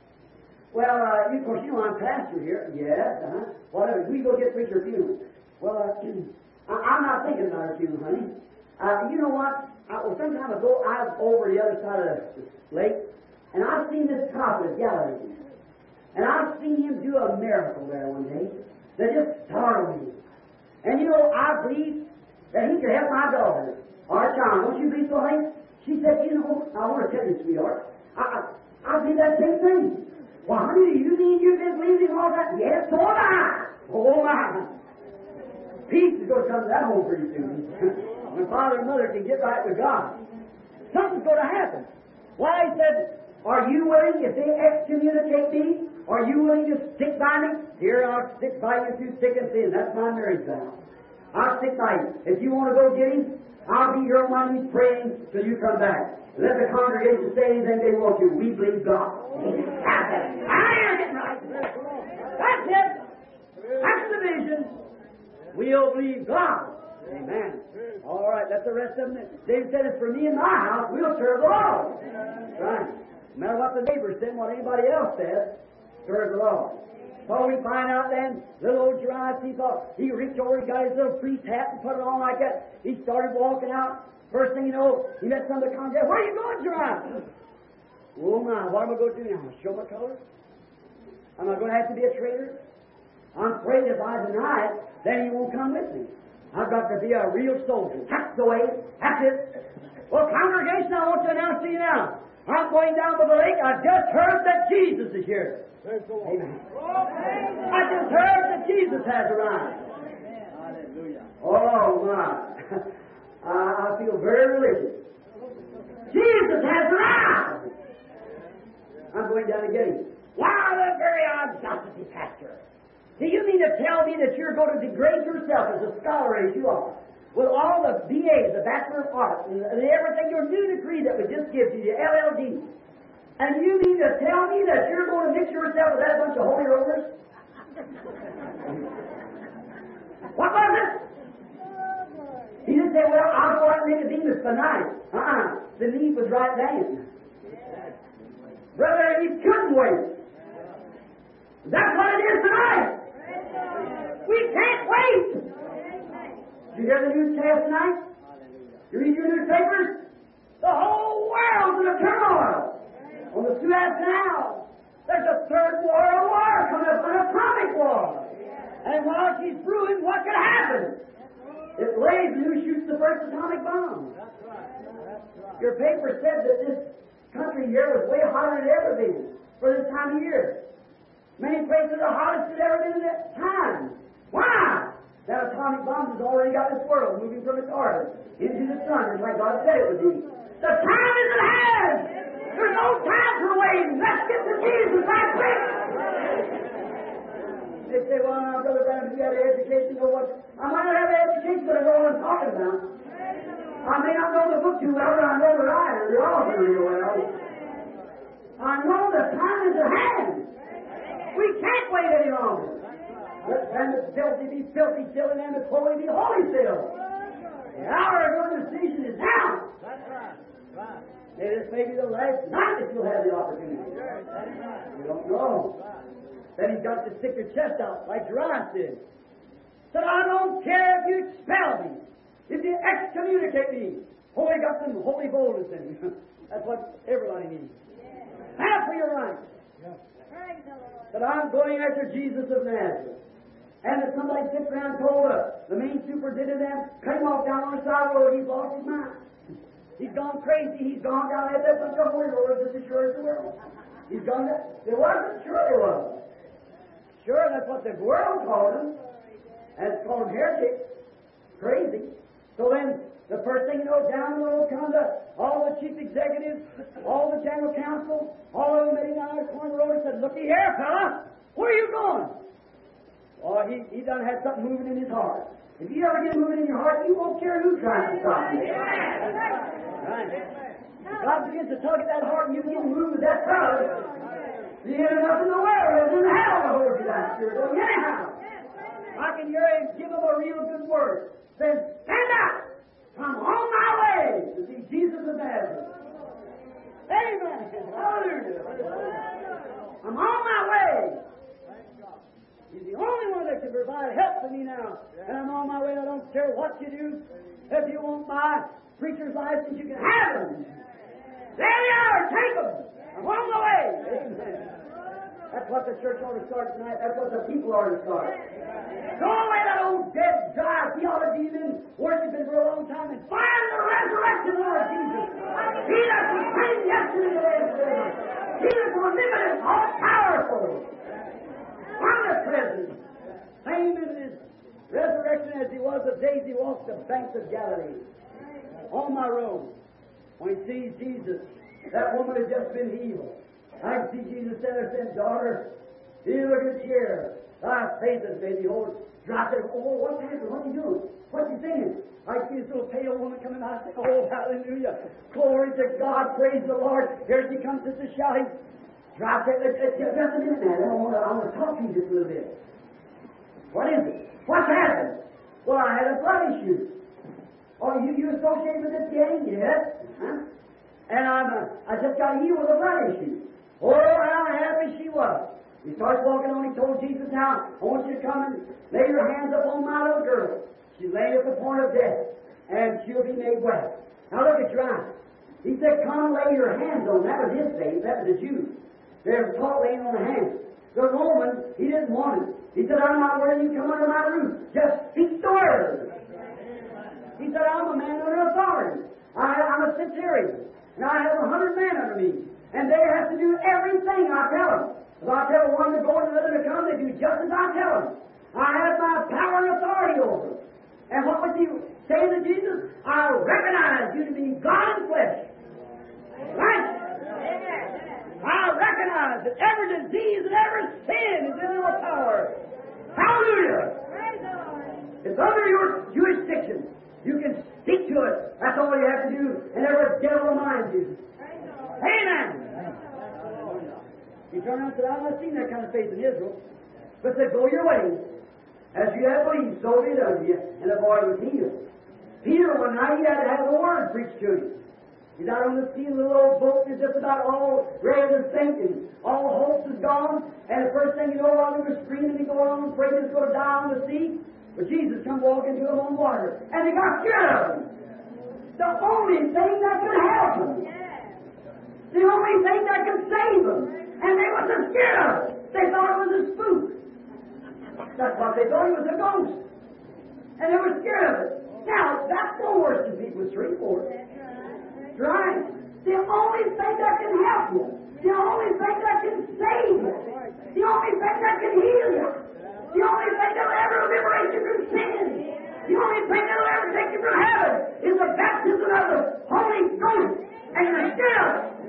Well, uh, you, of course, you know I'm pastor here. Yes, uh-huh. Whatever. We go get preacher funeral. Well, uh, I, I'm not thinking about a funeral, honey. Uh, you know what? I, well, some time ago, I was over the other side of the lake, and I've seen this prophet of Galilee. And I've seen him do a miracle there one day that just startled me. And you know, I believe that he could help my daughter. Our child, don't you believe so, honey? She said, you know, I want to tell you, sweetheart, I, I, I believe that same thing. Well, honey, do you mean you've been believing all that? Yes, so have I. Oh, my. Peace is going to come to that home pretty soon. When father and mother can get right with God. Something's going to happen. Why, he said, are you willing, if they excommunicate me, are you willing to stick by me? Here, I'll stick by you through thick and thin. That's my marriage vow. I'll stick by you. If you want to go get him, I'll be here on my knees praying till you come back. Let the congregation say anything they want to. We believe God. That's it. I am getting right. That's it. That's the vision. We'll believe God. Amen. All right, that's the rest of them. David said, it's for me and my house, we'll serve the Lord. That's right. No matter what the neighbors said, what anybody else says, serve the Lord. So we find out then, little old Gerard, he thought, he reached over, he got his little priest hat and put it on like that. He started walking out. First thing you know, he met some of the congregation. Where are you going, Gerard? Oh my, what am I going to do now? Show my colors? Am I going to have to be a traitor? I'm afraid if I deny it, then he won't come with me. I've got to be a real soldier. That's the way. That's it. Well, congregation, I want to announce to you now. I'm going down by the lake. I just heard that Jesus is here. Amen. I just heard that Jesus has arrived. Hallelujah. Oh, my. I feel very religious. Jesus has arrived. I'm going down to get him. Why, the very audacity, Pastor. Do you mean to tell me that you're going to degrade yourself as a scholar as you are, with all the B As, the Bachelor of Arts, and everything, your new degree that we just give you, your L L D, and you mean to tell me that you're going to mix yourself with that bunch of holy rollers? What was it? He didn't say, well, I'll go out and Nicodemus tonight. Uh-uh. The need was right then. Brother, he couldn't wait. That's what it is tonight. We can't wait. Did you hear the newscast tonight? You read your newspapers? The whole world's in a turmoil. On the Suez Canal, there's a third world war coming up, an atomic war. And while she's brewing, what could happen? It lays who shoots the first atomic bomb. Your paper said that this country here was way hotter than it ever been for this time of year. Many places are hottest than ever been in that time. Why? That atomic bomb has already got this world moving from its orbit into the sun, just like God said it would be. The time is at hand. There's no time for waiting. Let's get to Jesus right quick. They say, well, now, Brother Branham, you got an education, you know what? I might not have an education, but I know what I'm talking about. I may not know the book too well, but I know the writer, the author real well. I know the time is at hand. We can't wait any longer. Let them that filthy be filthy still, and them that holy be holy still. The hour of your decision is now. That's right. Right. Maybe this may be the last night that you'll have the opportunity. You don't know. Then he's got to stick your chest out like Gerard did. Said, I don't care if you expel me, if you excommunicate me. Oh, he got some holy boldness in him. That's what everybody needs. Stand for your rights. Praise the Lord. That I'm going after Jesus of Nazareth. And that somebody sits around and told us, the main superintendent them, cut him off down on the side of the road, he's lost his mind. He's gone crazy, he's gone down there, that's bunch of holy rollers, just as sure as the world. He's gone there. There wasn't, sure there was. Sure, that's what the world called him. And it's called him heretic. Crazy. So then, the first thing you know, down the road come the, all the chief executives, all the general counsel, all of them meeting down the corner of the road and said, looky here, fella, where are you going? Oh, he, he done had something moving in his heart. If you ever get moving in your heart, you won't care who's trying to stop you. Right. If God begins to tug at that heart and you begin to move with that power, you ain't enough in the world, there's in hell to hold you that spirit. Well, anyhow, I can hear him give him a real good word. Says, stand up! I'm on my way to see Jesus of Nazareth. Amen. Hallelujah. I'm on my way. He's the only one that can provide help for me now. And I'm on my way. I don't care what you do. If you want my preacher's license, you can have them. There they are. Take them. I'm on my way. Amen. That's what the church ought to start tonight. That's what the people ought to start. Throw away that old dead, dry theology you've been worshiping for a long time and find the resurrection of Lord Jesus. He that's the same yesterday, today, and forever. He that's omnipotent, all powerful. Omnipresent. Same in his resurrection as he was the days he walked the banks of Galilee. On my road, when he sees Jesus, that woman has just been healed. I can see Jesus stand there saying, daughter, you look at here. Thy faith has made thee whole. Drop it. Oh, what's happening? What are you doing? What's he singing? I see this little pale woman coming out. I say, oh, hallelujah. Glory to God. Praise the Lord. Here she comes, sister, shouting. Drop it. Let's, let's, just a minute now. I want, to, I want to talk to you just a little bit. What is it? What's happened? Well, I had a blood issue. Oh, you, you associated with this gang? Yes. Huh? And I'm, uh, I just got healed with a blood issue. Oh, how happy she was. He starts walking on. He told Jesus, now, I want you to come and lay your hands upon my little girl. She's laying at the point of death, and she'll be made well. Now look at your eyes. He said, come lay your hands on. That was his faith. That was the Jews. They were taught laying on the hands. The Roman, he didn't want it. He said, I'm not worthy you come under my roof. Just speak the word. He said, I'm a man under authority. I, I'm a centurion, and I have a hundred men under me. And they have to do everything I tell them. If I tell one to go and another to come, they do just as I tell them. I have my power and authority over them. And what was he saying to Jesus? I recognize you to be God in flesh. Right? I recognize that every disease and every sin is in your power. Hallelujah! It's under your jurisdiction. You can speak to it. That's all you have to do. And every devil reminds you. Amen. He turned around and said, I've not seen that kind of faith in Israel. But said, go your way. As you have believed, so be it unto you. And the boy was healed. Peter, one night, he had to have the word preached to him. He's out on the sea, a little old boat, is just about all ready to sink, and all hope is gone. And the first thing you know, while they were screaming and going on and praying, he's going to die on the sea. But Jesus come walking to them on water. And they got scared of him. The only thing that could help them. The only thing that could save them. And they were so scared of it. They thought it was a spook. That's what they thought. It was a ghost. And they were scared of it. Now, that's no worse than people with three fours. Right? The only thing that can help you. The only thing that can save you. The only thing that can heal you. The only thing that will ever liberate you from sin. The only thing that will ever take you from heaven is the baptism of the Holy Ghost. And you're still.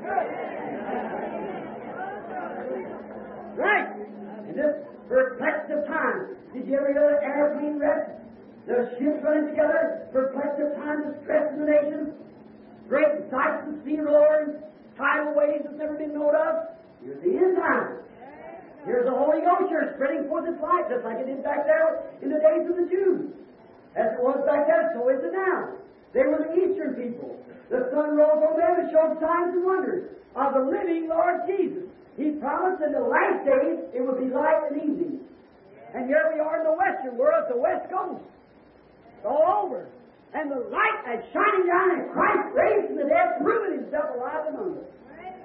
Right. In this perplexed time, did you ever hear the airplane wreck? The ships running together, perplexed time, distress in the nation. Great sights of sea roaring, tidal waves that's never been known of. Here's the end time. Here's the Holy Ghost here spreading forth its light, just like it did back there in the days of the Jews. As it was back there, so is it now. They were the Eastern people. The sun rose on them and showed signs and wonders of the living Lord Jesus. He promised in the last days it would be light and evening. And here we are in the Western world, the West Coast. It's all over. And the light is shining down, and Christ raised from the dead, proving Himself alive among us.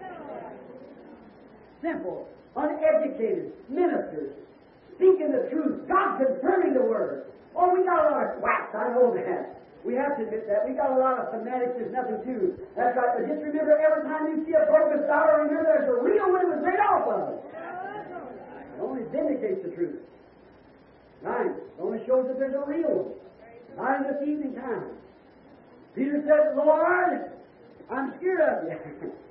Simple, uneducated ministers speaking the truth, God confirming the Word. Oh, we got a lot of quacks, I know that. We have to admit that. We got a lot of fanatics, there's nothing to. That's right, but just remember, every time you see a bogus dollar, remember there's a real one that was made off of. It only vindicates the truth. Right? It only shows that there's a real one. Not in this evening time. Peter said, Lord, I'm scared of you.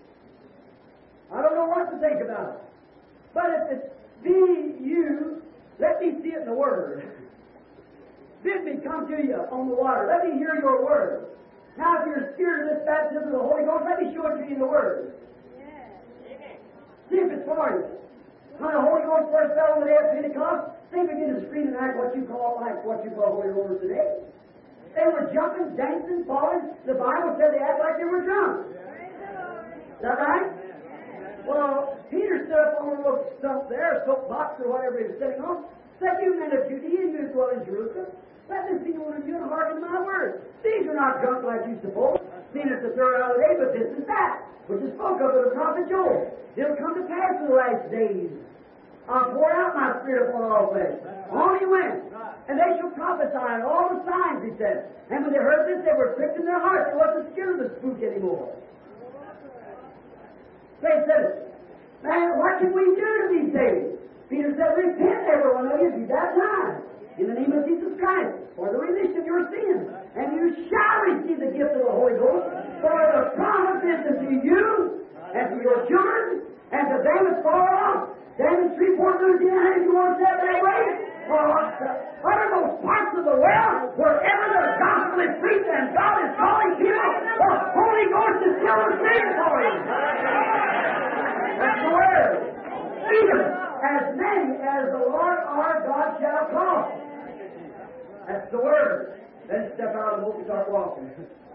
I don't know what to think about it. But if it be you, let me see it in the Word. Bid me come to you on the water. Let me hear your Word. Now, if you're scared of this baptism of the Holy Ghost, let me show it to you in the Word. Yeah. See if it's for you. When the Holy Ghost first fell on the day of Pentecost, they began to scream and act what you call like what you call Holy Rollers today. They were jumping, dancing, falling. The Bible said they act like they were drunk. Is that right? Well, Peter stood up on a little stump there, a soapbox or whatever he was sitting on, said, You men of Judea, you who dwell in Jerusalem, let this be known unto you and hearken to my words. These are not drunk like you suppose, seeing it's the third hour of the day, but this is that, which is spoke of by the prophet Joel. It'll come to pass in the last days. I'll pour out my Spirit upon all flesh. On he went. And they shall prophesy and all the signs, he said. And when they heard this, they were pricked in their hearts. They wasn't scared of the spook anymore. They said, Man, what can we do to these days? Peter said, Repent, every one of you, be baptized in the name of Jesus Christ for the remission of your sins. And you shall receive the gift of the Holy Ghost, for the promise is unto you and to your children and to them that follow off. Then in Shreveport, Louisiana, if you want to say it that way, or the uttermost parts of the world, wherever the gospel is preached and God is calling people, the Holy Ghost is still the same for you. That's the word. Even as many as the Lord our God shall call. That's the word. Then step out of the boat and start walking.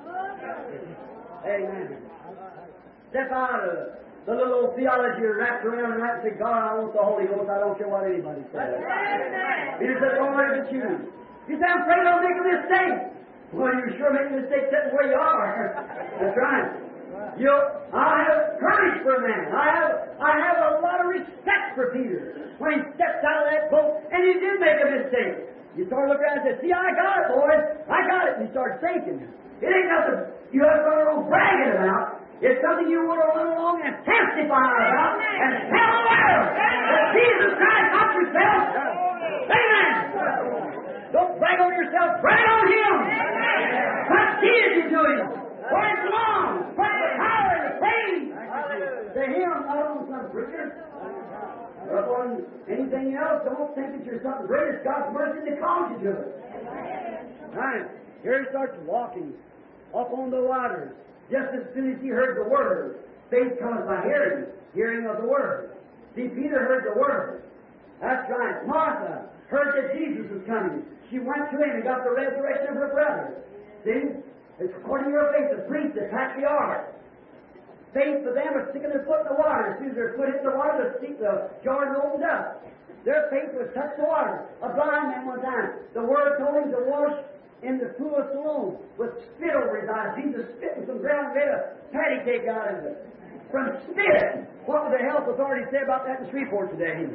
Amen. Step out of the little old theology wrapped around and wrapped and say, God, I want the Holy Ghost. I don't care what anybody says. Peter said, Lord, it's you. You say, I'm afraid I'll make a mistake. Well, you sure make a mistake sitting where you are. That's right. You, I have courage for a man. I have, I have a lot of respect for Peter. When he stepped out of that boat, and he did make a mistake. You start looking around and say, see, I got it, boys. I got it. And you start thinking. It ain't nothing you have to go around bragging about. It's something you want to run along and testify about and tell the world that Jesus Christ not yourself. Amen. Don't brag on yourself. Brag on Him. What did you do Him? Where it belongs. Put the power and the praise to Him, not on some preacher or upon anything else. Don't think that you're something great. It's God's mercy that calls you to it. All right. Here he starts walking up on the waters. Just as soon as he heard the Word, faith comes by hearing, hearing of the Word. See, Peter heard the Word. That's right. Martha heard that Jesus was coming. She went to Him and got the resurrection of her brother. See? It's according to your faith, the priest that packed the ark. Faith for them was sticking their foot in the water. As soon as their foot hit the water, the, seat, the Jordan opened up. Their faith was touch the water. A blind man one time, the Word told him to wash in the pool of Siloam with spit over his eyes. Jesus spit in some ground and made a patty cake out of it. From spit. What would the health authorities say about that in Shreveport today?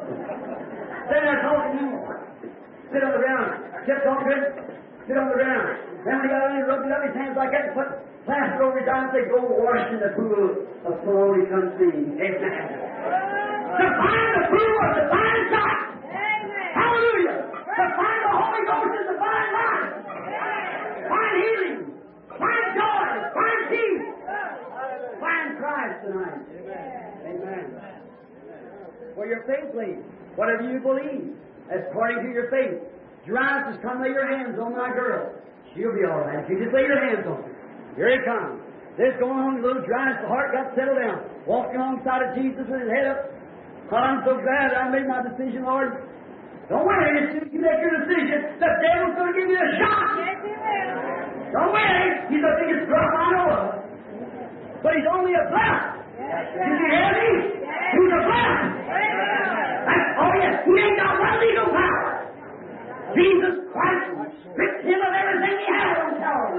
Then they're talking to him. Sit on the ground. Kept talking to him. Sit on the ground. Then when he got on, he rubbed it up his hands like that and put plaster over his eyes and said, go wash in the pool of Siloam he comes clean. Amen. To find the pool of divine sight. Hallelujah. To find the Holy Ghost is divine life. Find healing. Find joy. Find peace. Find Christ tonight. Amen. Amen. For your faith leads. Whatever you believe, according to your faith. Jairus, come lay your hands on my girl. She'll be all right. If you just lay your hands on her. Here he comes. This going on, little Jairus, the heart got settled down. Walking alongside of Jesus with his head up. Oh, I'm so glad I made my decision, Lord. Don't worry, as soon as you make your decision, the devil's going to give you a shot. Don't worry, he's the biggest bluff I know of. But he's only a bluff. Did you hear me? He's a bluff. That's, oh yes, he ain't got one legal power. Jesus Christ stripped him of everything he had on Calvary.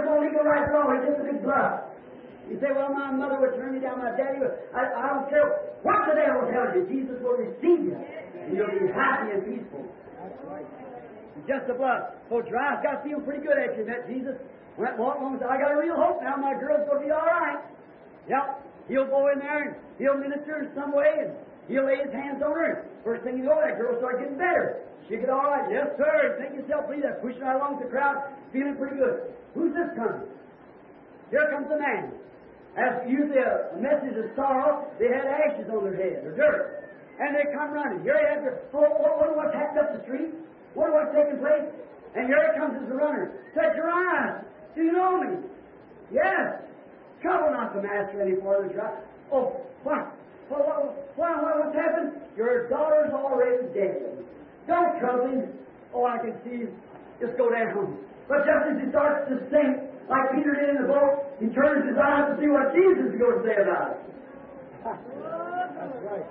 no legal right at all. He's just a big bluff. You say, well, my mother would turn me down, my daddy would. I, I don't care what the devil tells you. Jesus will receive you. And you'll be happy and peaceful. It's just a bluff. Folks, I've got to feel pretty good after you met Jesus. Went walk along and said, I got a real hope now. My girl's going to be all right. Yep. He'll go in there and he'll minister in some way and he'll lay his hands on her. First thing you know, that girl started getting better. She get all right. Yes, sir. Make yourself please. That pushing right along with the crowd, feeling pretty good. Who's this coming? Here comes a man. As usually a, a message of sorrow, they had ashes on their head or dirt. And they come running. Here he has their, oh, oh, wonder what's happened up the street? Wonder what's taking place? And here he comes as a runner. Said, Uriah, do you know me? Yes. Trouble not the master any further. Oh, what? What, what, what, what, what's happened? Your daughter's already dead. Don't trouble him. Oh, I can see. Just go down. But just as he starts to sink, like Peter did in the boat, he turns his eyes to see what Jesus is going to say about it. That's right.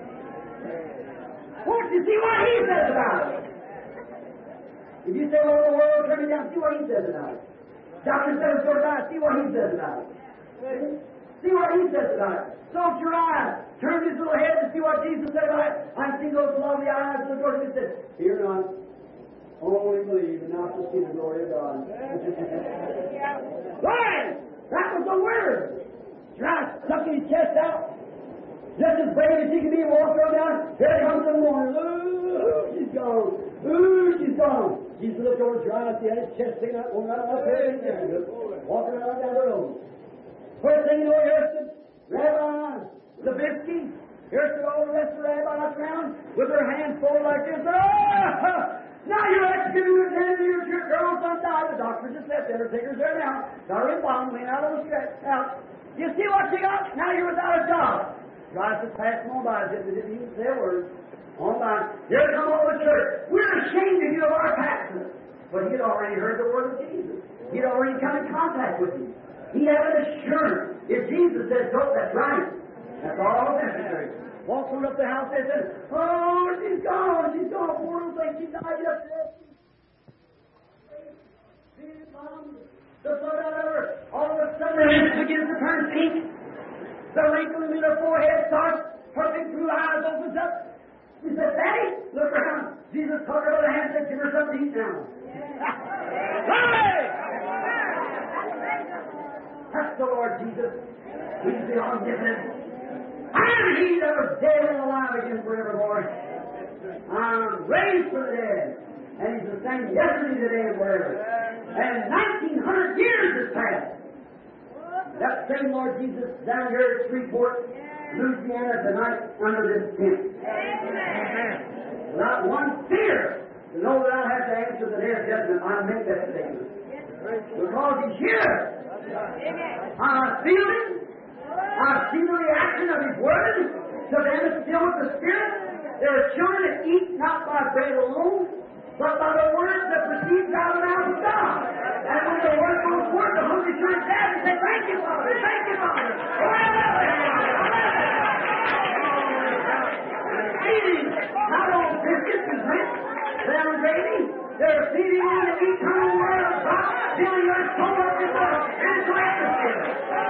Won't you see what he says about it? If you say, oh, the world, turn me down, see what he says about it. Doctor says, go down, see what he says about it. See what he says about it. So Uriah turned his little head to see what Jesus said about it. I see those lovely eyes of the Lord. He said, fear not, only believe, and not to see the glory of God. Right! That was the word. Uriah stuck his chest out. Just as brave as he could be and walked on down. Here comes the morning. Ooh, she's gone. Ooh, she's gone. Jesus looked over Uriah, he had his chest sticking out, going right up there, walking around down the road. First thing you know, here's the Rabbi Zabisky. Here's the all the rest of the rabbis around with their hands folded like this. Oh! Now you're actually giving your hand to your girl's son died. The doctor just left. The undertaker's there now. Got her in bottom, laying out on the stretch. Now, you see what you got? Now you're without a job. Tries to pass them on by as if they didn't even say a word. On by. Here come all the church. We're ashamed to give our pastor. But he'd already heard the word of Jesus. He'd already come in contact with him. He had an assurance. If Jesus says so, that's right. That's all necessary. Walked on up the house and said, oh, she's gone. She's gone. Poor little thing. She died yesterday. The blood out of her. All of a sudden, her lips begins to turn pink. The wrinkles in her forehead starts puffing through, eyes opens up. She said, Daddy, look around. Jesus caught her by the hand and said, give her something to eat now. Hey! That's the Lord Jesus. He's the omnipotent. And he that was dead and alive again forevermore. I'm raised from the dead. And he's the same yesterday, today, and forever. And nineteen hundred years has passed. That same Lord Jesus down here at Shreveport, Louisiana tonight under this tent. Amen. Without one fear to know that I'll have to answer the day of judgment, I make that statement. Because he's here. I feel him. I see the reaction of his word. So them is filled with the Spirit. There are children that eat not by bread alone, but by the word that proceeds out of the mouth of God. And when the word goes forth, the hungry church down and say, thank you, Father, thank you, Father. Feeding not on biscuits and drinks, they're gravy. They're feeding on the eternal word of God, filling your soul up with love and into atmosphere.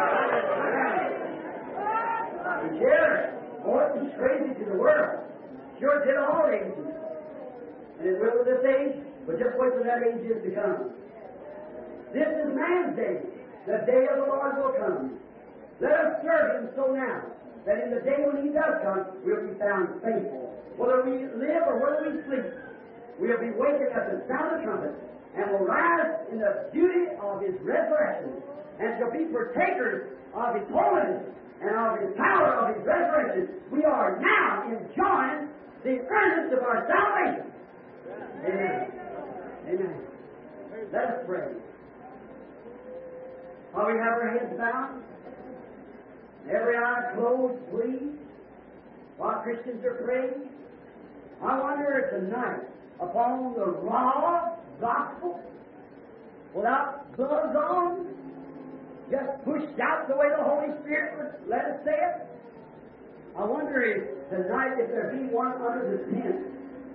Here, boy, it's crazy to the world. Sure did all ages. And it will this age, but just wait till that age is to come. This is man's day. The day of the Lord will come. Let us serve him so now, that in the day when he does come, we'll be found faithful. Whether we live or whether we sleep, we'll be waking up at the sound of the trumpet, and will rise in the beauty of his resurrection, and shall be partakers of his holiness, and of his power, of his resurrection. We are now enjoying the earnest of our salvation. Amen. Amen. Let us pray. While we have our heads bowed, every eye closed, please, while Christians are praying, I wonder tonight, upon the raw gospel, without gloves on, just pushed out the way the Holy Spirit would let us say it. I wonder if tonight, if there be one under the tent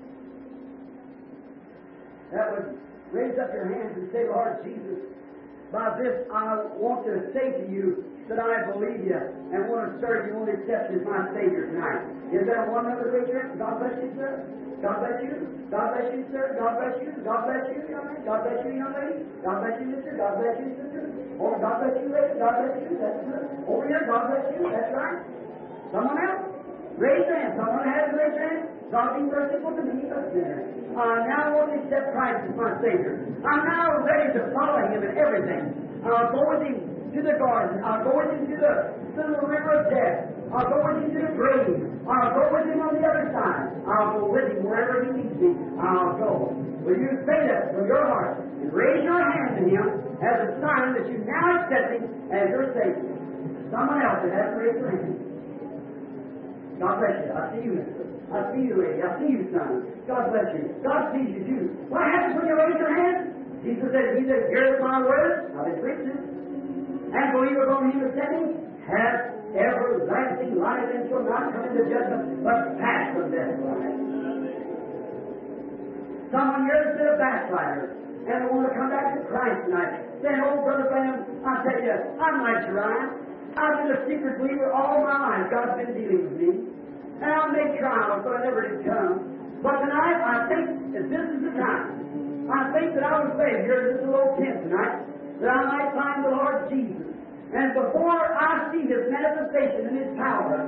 that would raise up your hands and say, Lord Jesus, by this I want to say to you that I believe you and want to serve you, want to accept you as my Savior tonight. Is there one other preacher? God bless you, sir. God bless you. God bless you, sir. God bless you. God bless you, young man. God bless you, young lady. God bless you, mister. God bless you, sister. Oh, God bless you, lady. God bless you. That's good. Over here, God bless you. That's right. Someone else? Raise your hand. Someone has to raise your hand. God be merciful to me, a sinner. I now want to accept Christ as my Savior. I'm now ready to follow Him in everything. I'll go with Him to the garden. I'll go with Him to the, to the river of death. I'll go with Him to the grave. I'll go with Him on the other side. I'll go with Him wherever He needs me. I'll go. Will you say that from your heart and raise your hand to Him as a sign that you now accept Him as your Savior? Someone else that has to raise their hand. God bless you. I see you, mister. I see you, lady. I see you, son. God bless you. God sees you, too. What happens when you raise your hand? Jesus said, He that heareth my words, I've been preaching, and believeth on Him that sent me, hath everlasting life, and shall not come into judgment, but pass from death to life. Someone here that's been a backslider, and they want to come back to Christ tonight. Saying, oh, Brother Branham, I tell you, I'm like Uriah. I've been a secret believer all my life. God's been dealing with me. And I've made trials, but I never did come. But tonight, I think that this is the time. I think that I was laid here in this little tent tonight, that I might find the Lord Jesus. And before I see His manifestation and His power,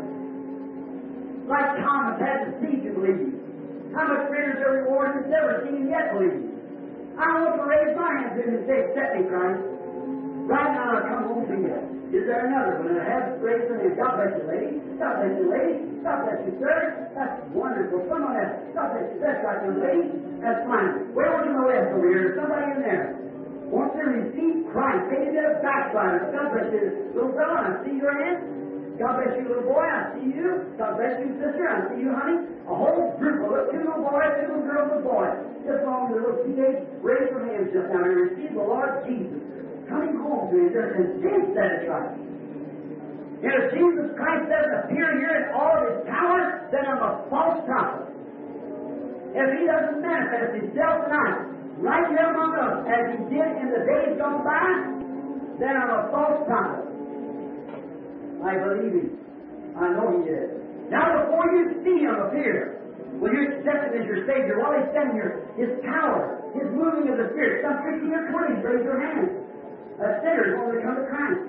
like Thomas had to see to believe. How much greater is the reward that's never seen Him yet believe? I want to raise my hand to Him and say, accept me, Christ. Right now, I come home to you. Is there another one that has raised their hand? God bless you, lady. God bless you, lady. God bless you, sir. That's wonderful. Someone else. God bless you. That's right, young lady. That's fine. Way over to my left over here. Somebody in there wants to receive Christ. Maybe they're a backslider. God bless you, little fellow. I see your hand. God bless you, little boy. I see you. God bless you, sister. I see you, honey. A whole group of two little boys, two little girls, and boys. Just along with the little teenage, raise your hands just now and receive the Lord Jesus. Coming home to Him, they're convinced that it's right. And if Jesus Christ doesn't appear here in all of His power, then I'm a false prophet. If He doesn't manifest Himself tonight, right here among us, as He did in the days gone by, then I'm a false prophet. I believe Him. I know He is. Now before you see Him appear, will you accept Him as your Savior? While He's standing here, His power, His moving of the Spirit, some fifteen or twenty, raise your hands. A sinner want to come to Christ.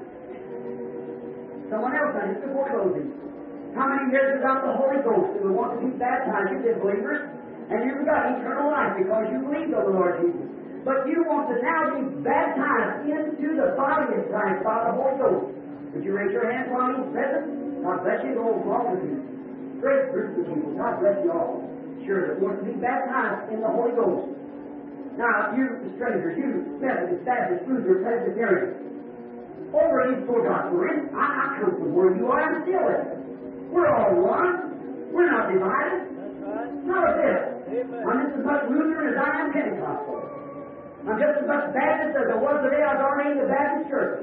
Someone else, now, just before closing. How many years without the Holy Ghost do we want to be baptized? You've been believers, and you've got eternal life because you believe on the Lord Jesus. But you want to now be baptized into the body of Christ by the Holy Ghost. Would you raise your hand while He's present? God bless you, the whole multitude. Great group of people. God bless you all. Sure, that want to be baptized in the Holy Ghost. Now, you strangers, you Methodist, Baptist, Lutheran, Presbyterian, over East Full Gospel, I, I come from where you are and still there. We're all one. We're not divided. That's right. Not a bit. Amen. I'm just as much Lutheran as I am Pentecostal. I'm just as much Baptist as I was the day I was ordained in the Baptist church.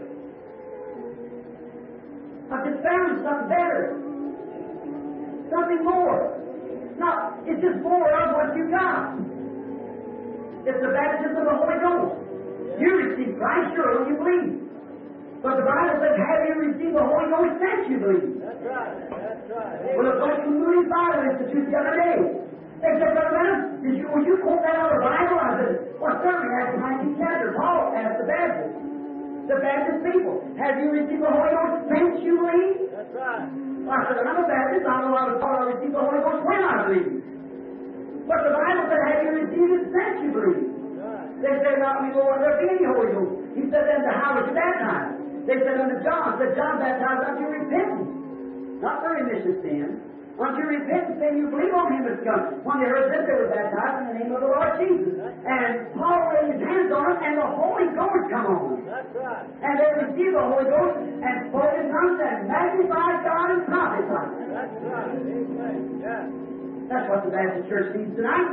I've just found something better. Something more. Not, it's just more of what you got. It's the baptism of the Holy Ghost. You receive Christ, sure, when you believe. But the Bible says, have you received the Holy Ghost since you believe? That's right. That's right. Well, the folks from Moody Bible Institute the other day, they said, Brother Branham, did you, would you quote that out of the Bible? I said, well, certainly, that's the nineteenth chapter. Paul asked the Baptists, the Baptist people, have you received the Holy Ghost since you believe? That's right. Well, I said, I'm a Baptist. I know I was taught I received the Holy Ghost when I believe. But the Bible said, have you received it since you believe? Right. They said, not me, Lord, there be any Holy Ghost. He said, then how was you baptized? They said unto John, said John baptized unto repentance, not for remission of sin. Unto repentance, then you believe on Him that's come. When they heard this, they were baptized in the name of the Lord Jesus. And Paul laid his hands on them, and the Holy Ghost come on them. That's right. And they received the Holy Ghost and spoke in tongues and magnified God and prophesied. That's right. Amen. Yeah. That's what the Baptist Church needs tonight.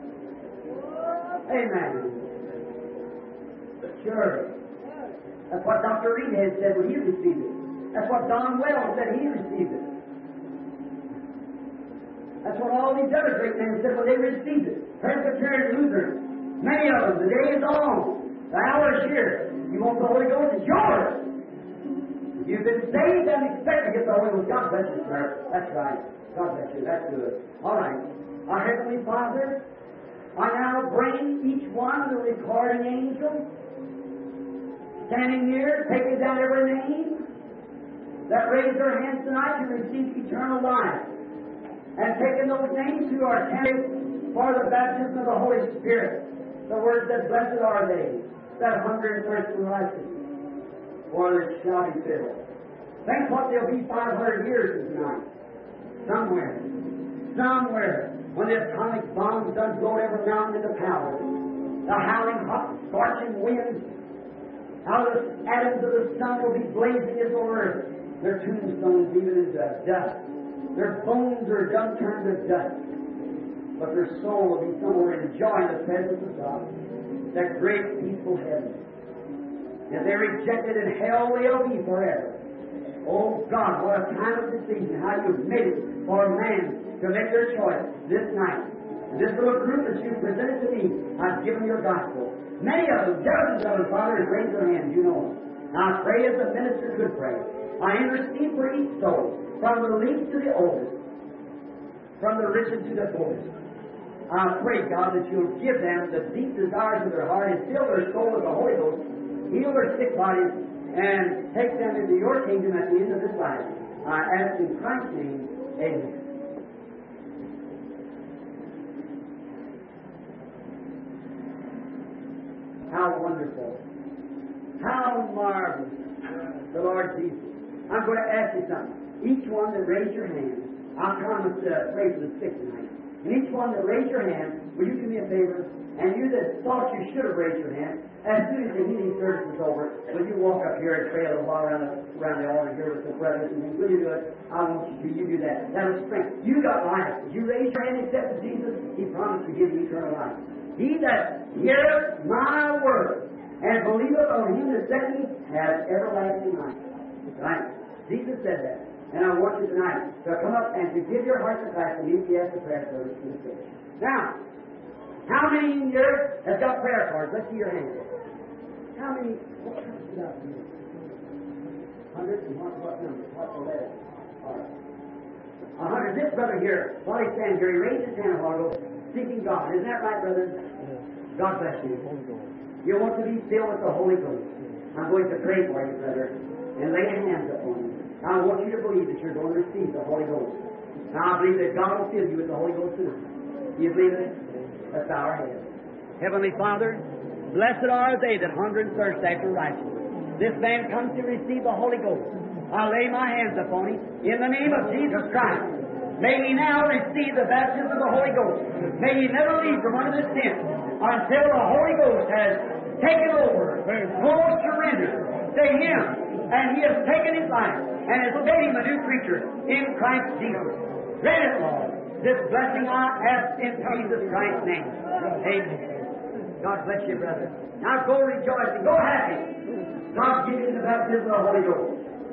Amen. Sure. That's what Doctor Reedhead said when he received it. That's what Don Wells said he received it. That's what all these other great men said when they received it. Presbyterian, Lutheran, many of them. The day is on. The hour is here. You want the Holy Ghost? It's yours. You've been saved and expect to get the Holy Ghost. God bless you, sir. That's right. God bless you. That's good. All right. Our Heavenly Father, I now bring each one the recording angel standing here, taking down every name that raised their hands tonight to receive eternal life, and taking those names who are candidates for the baptism of the Holy Spirit. The word that blessed are they that hunger and thirst for righteousness, for they shall be filled. Think what they'll be five hundred years from tonight. Somewhere, somewhere, when the atomic bombs done blow every mountain into powder, the howling hot, scorching winds out of the atoms of the sun will be blazing as on earth. Their tombstones even as uh, dust. Their bones are done turned to dust. But their soul will be somewhere enjoying the presence of God. That great peaceful heaven. If they're rejected in hell, they'll be forever. Oh God, what a time of decision. How you've made it for man to make their choice this night. This little group that you presented to me, I've given your gospel. Many of them, dozens of them, Father, have raised their hands, you know them. Now I pray as a minister could pray. I intercede for each soul, from the least to the oldest, from the richest to the poorest. I pray, God, that you'll give them the deep desires of their heart and fill their soul with the Holy Ghost, heal their sick bodies, and take them into your kingdom at the end of this life. I ask in Christ's name, amen. How wonderful. How marvelous. The Lord Jesus. I'm going to ask you something. Each one that raised your hand, I promise to pray for the sick tonight. And each one that raised your hand, will you do me a favor? And you that thought you should have raised your hand, as soon as the healing service is over, will you walk up here and pray a little while around the, around the altar here with the brothers and things? Will you do it? I want you to. You do that. That'll strength. You got life. Did you raise your hand and accept Jesus? He promised to give you eternal life. He that heareth my word and believeth on him that sent me has everlasting life. Right? Jesus said that. And I want you tonight to come up and to give your heart to Christ and meet the after prayer service in the church. Now, how many in here has got prayer cards? Let's see your hands. How many? What comes it up here? Hundreds and what, what number? What the letter? All right. A hundred. This brother here, while he stands here, he raised his hand a while ago, seeking God. Isn't that right, brother? God bless you. You want to be filled with the Holy Ghost. I'm going to pray for you, brother, and lay hands upon you. I want you to believe that you're going to receive the Holy Ghost. Now, I believe that God will fill you with the Holy Ghost tonight. Do you believe it? Let's bow our heads. Heavenly Father, blessed are they that hunger and thirst after righteousness. This man comes to receive the Holy Ghost. I lay my hands upon him in the name of Jesus Christ. May he now receive the baptism of the Holy Ghost. May he never leave from under this tent until the Holy Ghost has taken over, full surrender to him, and he has taken his life and has made him a new creature in Christ Jesus. Grant it, Lord. This blessing I ask in Jesus Christ's name. Amen. God bless you, brother. Now go rejoicing. Go happy. God give you the baptism of the Holy Ghost.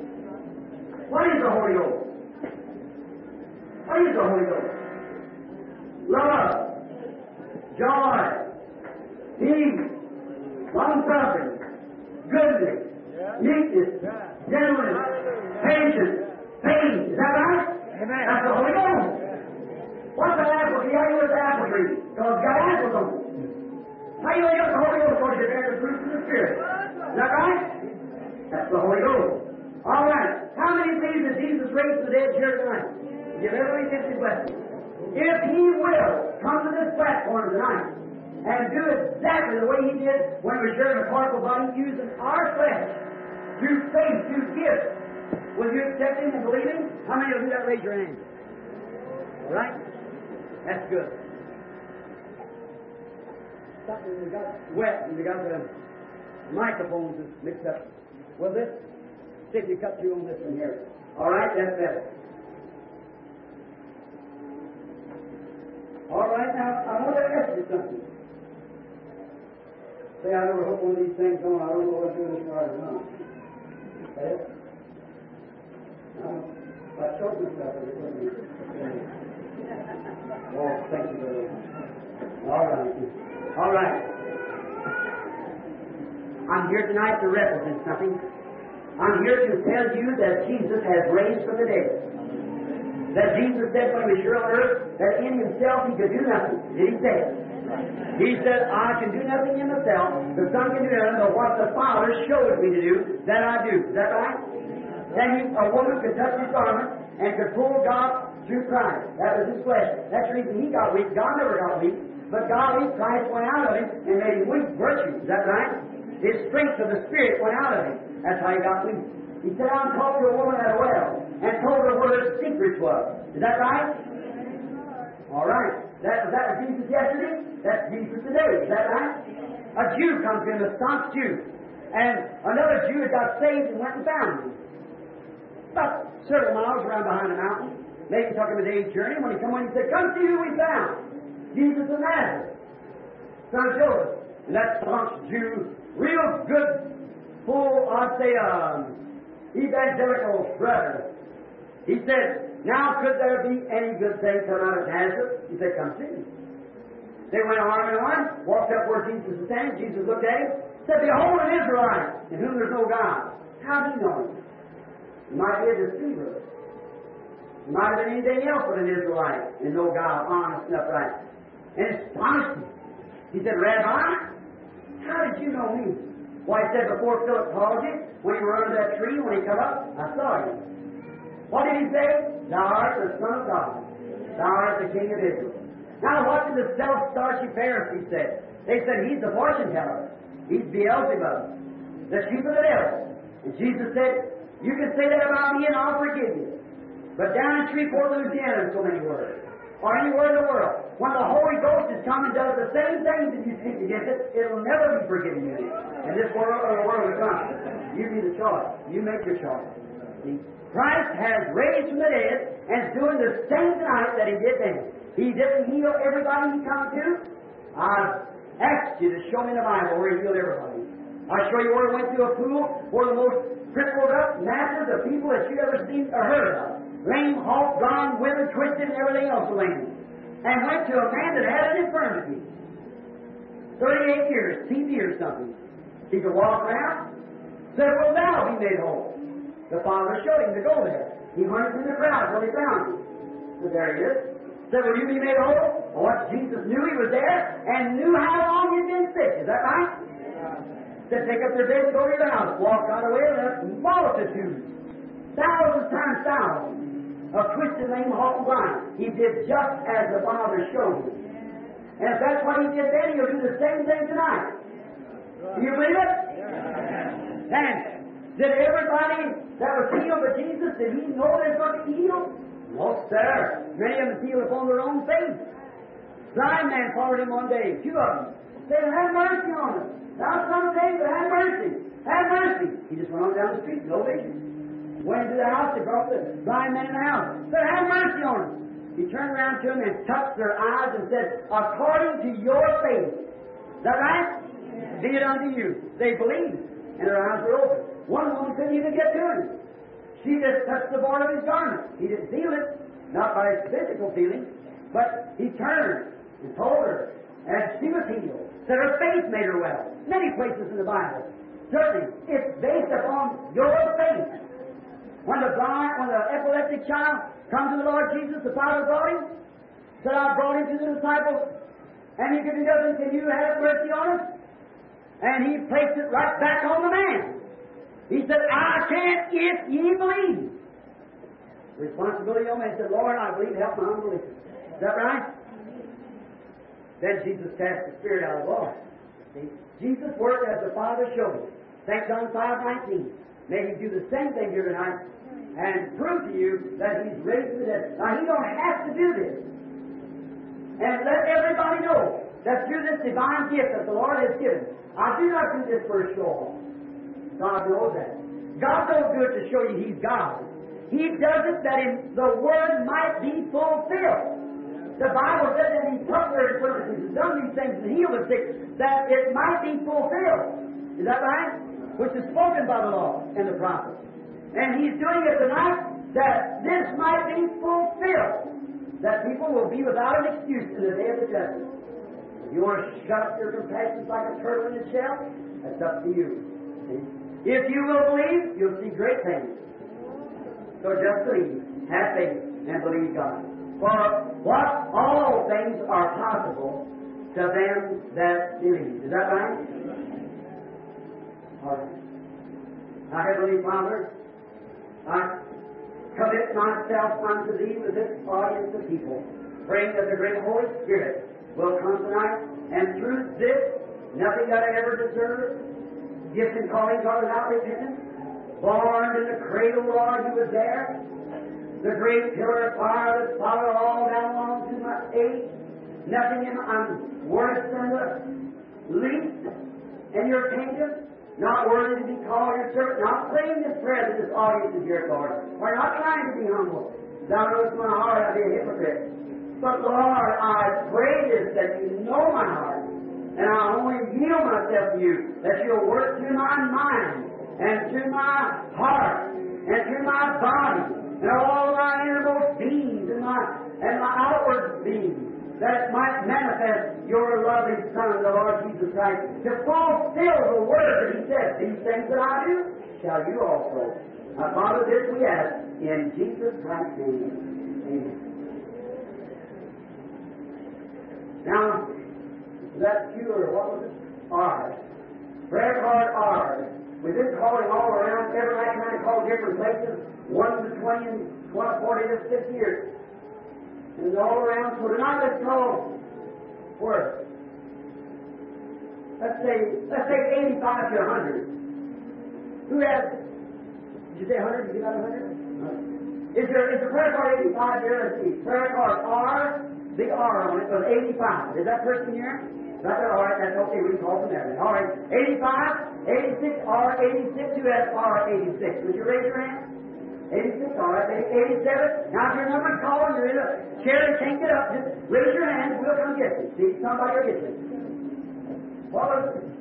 What is the Holy Ghost? What is the Holy Ghost? Love, joy, peace, long-suffering, goodness, meekness, gentleness, patience, faith. Is that right? Amen. That's the Holy Ghost. What's an apple tree? How do you get the apple tree? Because it's got apples on it. How do you get the Holy Ghost? Because you bear the fruits of the Spirit. Is that right? That's the Holy Ghost. All right. How many believe that Jesus raised the dead here tonight? Give every empty blessing. If He will come to this platform tonight and do exactly the way He did when we were sharing a corporal body, using our flesh, through faith, through gifts, will you accept Him and believe Him? How many of you that raise your hand? All right? That's good. Something we got wet and we got the microphones mixed up. Well, this, see if you cut through on this one here. All right, that's better. All right, now I want to ask you something. Say, I never hooked one of these things on. I don't know what to do this right or not. That it? No. I showed you stuff. Oh, thank you very much. All right. All right. I'm here tonight to represent something. I'm here to tell you that Jesus has raised from the dead. That Jesus said when he was here on earth that in himself he could do nothing. Did he say it? He said, I can do nothing in myself. The Son can do nothing, but what the Father shows me to do, that I do. Is that right? Then he, a woman could touch his garment and could pull God through Christ. That was his flesh. That's the reason he got weak. God never got weak. But God in Christ went out of him and made him weak virtue. Is that right? His strength of the Spirit went out of him. That's how he got weak. He said, I talked to a woman at a well and told her what her secret was. Is that right? All right. That, that was Jesus yesterday. That's Jesus today. Is that right? A Jew comes in, a staunch Jew. And another Jew had got saved and went and found him. About several miles around behind a mountain. Maybe took him a day's journey. When he come in, he said, come see who we found. Jesus of Nazareth, son of Joseph. And that staunch Jew, real good, full, I'd say, um, evangelical brother. He said, now could there be any good thing come out of Nazareth? He said, come see me. They went arm in arm, walked up where Jesus was standing. Jesus looked at him, said, behold an Israelite, in whom there's no God. How do you know him? He might be a deceiver. He might have been anything else but an Israelite, and no God, honest and upright. And it astonished him. He said, Rabbi, how did you know me? Why, he said, before Philip called you, when you were under that tree, when he come up, I saw you. What did he say? Thou art the Son of God. Thou art the King of Israel. Now, what did the self-starchy Pharisees say? They said, he's the fortune teller. He's Beelzebub, the chief of the devil. And Jesus said, you can say that about me and I'll forgive you. But down in Shreveport, Louisiana, in so many words, or anywhere in the world, when the Holy Ghost has come and does the same things that you speak against it, it will never be forgiven you. In this world or the world to come, you be the choice. You make your choice. See? Christ has raised from the dead and is doing the same tonight that he did then. He didn't heal everybody he come to. I've asked you to show me in the Bible where he healed everybody. I'll show you where he went to a pool where the most crippled up masses of people that you ever seen or heard of. Lame, halt, blind, withered, twisted, and everything else lame. And went to a man that had an infirmity. thirty-eight years, T B or something. He could walk around. Said, well, now be made whole. The Father showed him to go there. He went through the crowd till he found him. So there he is. Said, will you be made whole? Well, what Jesus knew he was there and knew how long he'd been sick. Is that right? Yeah. Said, take up your bed and go to your house. Walked right away and left multitudes. Thousands times thousands of twisted, lame, halt, and blind. He did just as the Father showed him. And if that's what he did then, he'll do the same thing tonight. Do you believe it? Yeah. And did everybody that was healed by Jesus, did he know they were going to heal? No, sir. Many of them healed upon their own faith. Blind man followed him one day, two of them. Said, have mercy on us. Thou son of David, have mercy. Have mercy. He just went on down the street, no vision. Went into the house, they brought the blind man in the house. Said, have mercy on us. He turned around to them and touched their eyes and said, according to your faith. Is that right? Yeah. Be it unto you. They believed, and their eyes were open. One woman couldn't even get to him. She just touched the border of his garment. He didn't feel it, not by his physical feeling, but he turned and told her, and she was healed. Said her faith made her well. Many places in the Bible. Certainly, it's based upon your faith. When the blind, when the epileptic child comes to the Lord Jesus, the Father brought him, said, I brought him to the disciples, and he could do nothing. Can you have mercy on us? And he placed it right back on the man. He said, I can't if ye believe. The responsibility of the man said, Lord, I believe, help my unbelief. Is that right? Then Jesus cast the spirit out of the boy. See? Jesus worked as the Father showed him. Saint John five nineteen. May he do the same thing here tonight and prove to you that he's raised the dead. Now, he don't have to do this. And let everybody know that through this divine gift that the Lord has given, I do not do this for a show off. God knows that. God don't do it to show you He's God. He does it that in the Word might be fulfilled. The Bible says that He took their infirmities and done these things and healed the sick, that it might be fulfilled. Is that right? Which is spoken by the law and the prophets. And He's doing it tonight that this might be fulfilled. That people will be without an excuse in the day of the judgment. You want to shut up your compassions like a turtle in its shell? That's up to you. See? If you will believe, you'll see great things. So just believe, have faith, and believe God. For what all things are possible to them that believe. Is that right? All right. Our Heavenly Father, I commit myself unto Thee with this audience of people, praying that the great Holy Spirit will come tonight, and through this, nothing that I ever deserved, gifts and callings are without repentance, born in the cradle, Lord, He was there, the great pillar of fire that followed all down along to my age, nothing in I'm worse than the least in your kingdom, not worthy to be called your servant, not saying this prayer that this audience is here, Lord. We're not trying to be humble. Thou knowest my heart, I'd be a hypocrite. But Lord, I pray this, that you know my heart, and I only yield myself to you, that you'll work through my mind, and through my heart, and through my body, and all my innermost beings, and my, and my outward being, that it might manifest your lovely Son, the Lord Jesus Christ, to fulfill the word that He said, these things that I do, shall you also. Now, Father, this we ask in Jesus Christ's name. Amen. Now, that cure, what was it? R. Prayer card R. We've been calling all around, every night trying to call different places, one to twenty and twenty, forty to fifty years. And all around, so tonight let's call where? Let's say, let's say eighty-five to one hundred. Who has, did you say one hundred? Did you got one hundred? Is there, is the prayer card eighty-five here? Let's see. Prayer card R. Big R on it, so eighty-five. Is that person here? Right there, all right, that's okay, we can call from there. All right, eighty-five, eighty-six, R eighty-six, who has R eighty-six? Would you raise your hand? eighty-six, all right, eighty-seven. Now, if your number's called, you're in a chair and can't get up, just raise your hand, we'll come get you. See, somebody will get you. What was it?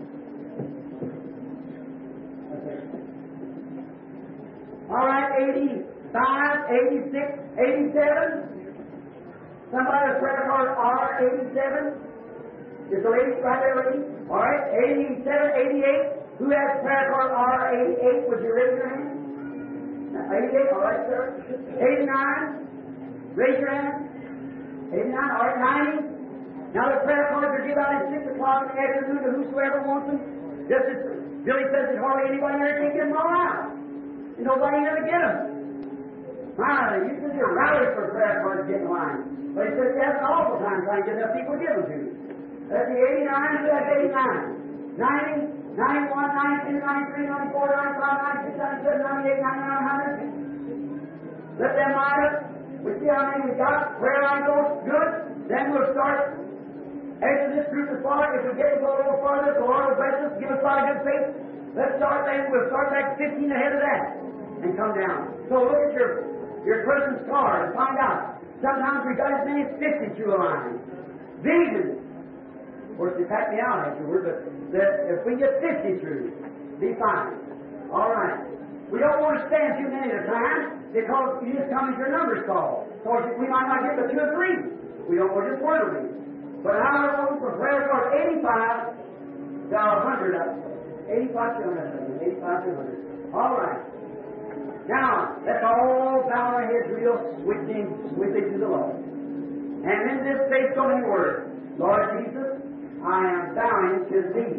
All right, eighty-five, eighty-six, eighty-seven. Somebody has prayer card R eighty-seven. Is the lady right there, lady? All right, eighty-seven, eighty-eight. Who has prayer card R eighty-eight? Would you raise your hand? eighty-eight, all right, sir. eighty-nine. Raise your hand. eighty-nine, all right, ninety. Now the prayer cards are given out at six o'clock in the afternoon to whosoever wants them. Just as Billy says, there's hardly anybody here can get them all out. And nobody here to get them. My, you should just rally for prayer cards to get in line. But he says that's an awful time trying to get enough people to give them to you. That's the eighty-nine, so that's eighty-nine. ninety, ninety-one, ninety-two, ninety-three, ninety-four, ninety-five, ninety-six, ninety-seven, ninety-eight, ninety-nine, one hundred. Let them line up. We see how many we got. Prayer line goes good. Then we'll start. After this group is far, if we get to go a little farther, the Lord will bless us, give us a lot of good faith. Let's start then. We'll start back fifteen ahead of that and come down. So look at your, your person's card and find out. Sometimes we've got as many as fifty through a line. Visions. Of course, they packed me out afterward, but the, if we get fifty through, be fine. All right. We don't want to stand too many at a time because you just come as your number's called. So we might not get but two or three. We don't want just one of these. But now we're looking for prayer card eighty-five to one hundred. eighty-five to one hundred. eighty-five to one hundred. All right. Now, let's all bow our heads real swiftly, swiftly to the Lord. And in this faith so many words, Lord Jesus, I am bowing to Thee.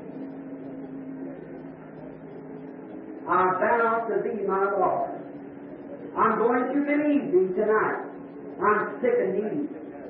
I bow to Thee, my Lord. I'm going to believe Thee tonight. I'm sick and needy.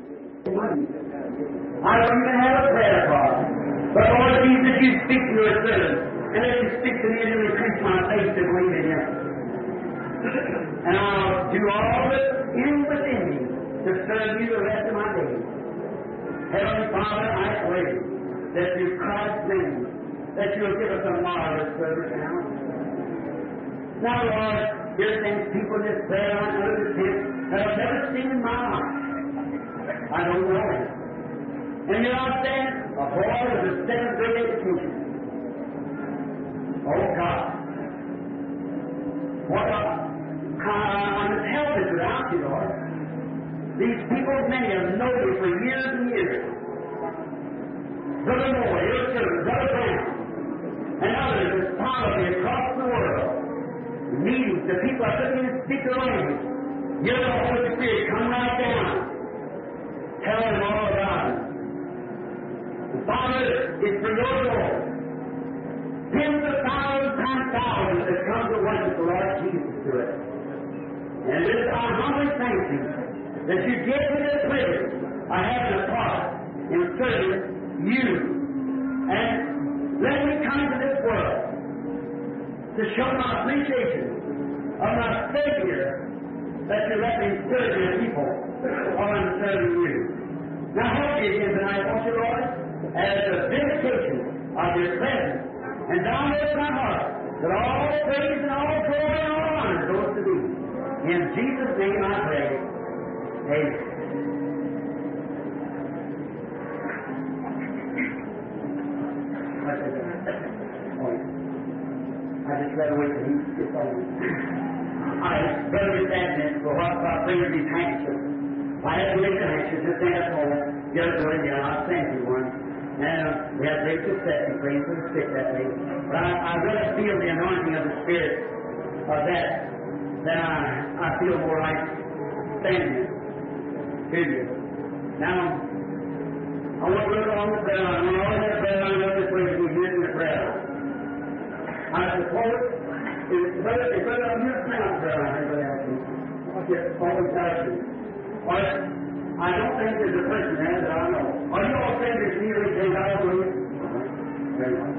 I don't even have a prayer card. But Lord Jesus, you speak to your servant. And as you speak to me, it will increase my faith to believe in You. And I'll do all that's in within me to serve You the rest of my days. Heavenly Father, I pray that through Christ's name, that You'll give us a marvelous service now. Now, Lord, here's things people in this prayer on under the tent that I've never seen in my life. I don't know it. And you understand, a boy with a seventh grade education. Oh, God. What a I'm helpless without You, Lord. These people, many of them, know You for years and years. Brother Moore, your servant, Brother Brown, and others that follow me across the world. Meetings, the people are looking to speak their language. You're the Holy Spirit, come right down. Tell them all about it. Father, it's for your glory. Tens of thousands and thousands that come to worship the Lord Jesus to it. And it is our humble thank you that you give me the privilege of having a part in serving you. And let me come to this world to show my appreciation of my Savior that you let me serve your people while I'm serving you. Now help me again tonight, won't you, Lord, as a vindication of your presence. And down in my heart, that all praise and all glory and all honor goes to thee. In Jesus' name I pray. Amen. I just read away till he gets on. I better be that minute for what I bring these handkerchiefs. I have to make the handkerchiefs, just stand up home, get a good again, I'll send you one. And uh, we have great success in praying for the sick that way. But I, I really feel the anointing of the Spirit of that. Then I, I feel more like standing to you. Now, I want to look along the prayer line. When all that prayer line up this way, we're using the prayer line. I suppose it's better to put on your prayer line, everybody else. Okay, always asking. All right. I don't think there's a person there that I know. Are you all saying this really thing I don't believe? Very well.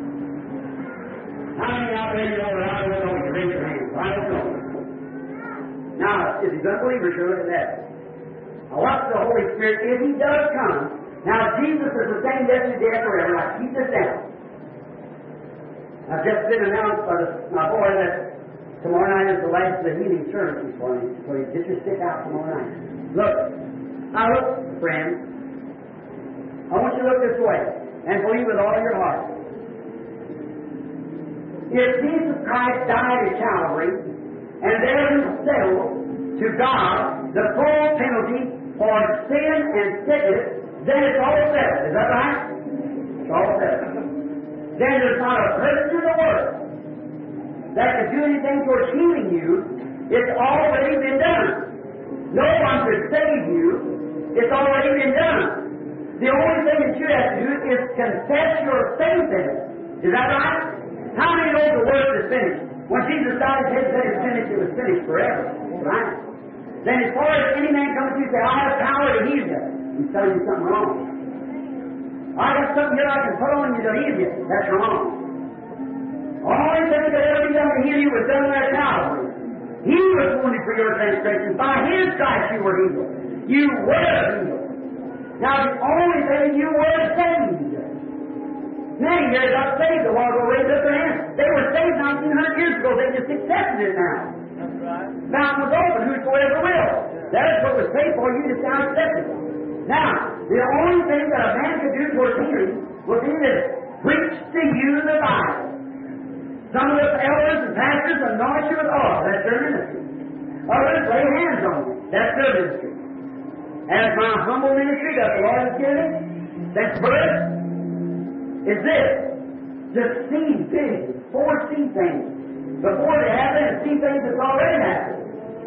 How many out there you know that I don't know you raise your hands? I don't know. Now, if he's unbeliever, sure look at that. Now watch the Holy Spirit. If he does come, now Jesus is the same yesterday and forever. Now keep this down. I've just been announced by the, my boy that tomorrow night is the last of the healing service this morning. So you get your stick out tomorrow night. Look. Now look, friends, I want you to look this way and believe with all your heart. If Jesus Christ died at Calvary and there he settled to God the full penalty for sin and sickness, then it's all settled. Is that right? It's all settled. Then there's not a person in the world that can do anything towards healing you. It's already been done. No one could save you. It's already been done. The only thing that you have to do is confess your faith in it. Is that right? How many know the work is finished? When Jesus died, he said it's finished, it was finished forever. Right? Then as far as any man comes to you and say, I have power to heal you, he's telling you something wrong. I got something here I can put on you to heal you. That's wrong. Only thing that ever be done to heal you was done at Calvary. He was wounded for your transgressions. By his stripes you were healed. You were healed. Now the only thing you were saved. Many here got saved a while ago, raised up their hands. They were saved nineteen hundred years ago. They just accepted it now. That's right. Mountain was open, whosoever will. That's what was paid for. You just now accepted it. Now, the only thing that a man could do towards healing was do this: preach to you the Bible. Some of the elders and pastors anoint you with oil. That's their ministry. Others lay hands on you. That's their ministry. As my humble ministry that the Lord has given, that's birth, is this: to see visions, foresee things before they happen, and see things that's already happened.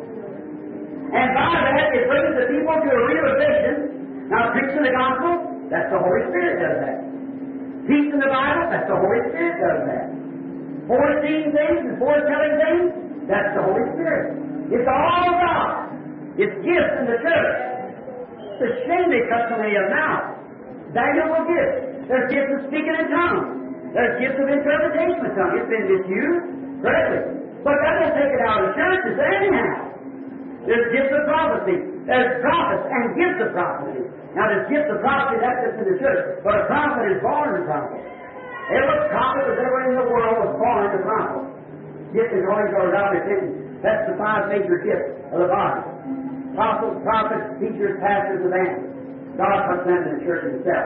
And by that, it brings the people to a realization. Now, preaching the gospel, that's the Holy Spirit does that. Teaching the Bible, that's the Holy Spirit does that. Foreseeing things and foretelling things, that's the Holy Spirit. It's all God. It's gifts in the church. It's a shame they cut so many of them out. Valuable gifts. There's gifts of speaking in tongues. There's gifts of interpretation of tongues. It's been misused correctly. But that will take it out of the churches anyhow. There's gifts of prophecy. There's prophets and gifts of prophecy. Now, there's gifts of prophecy, that's just in the church. But a prophet is born a prophet. Every prophet that's ever in the world was born a prophet. Gift is always goes out of it. That's the five major gifts of the body. Apostles, prophets, teachers, pastors, evangelists. God puts them in the church himself.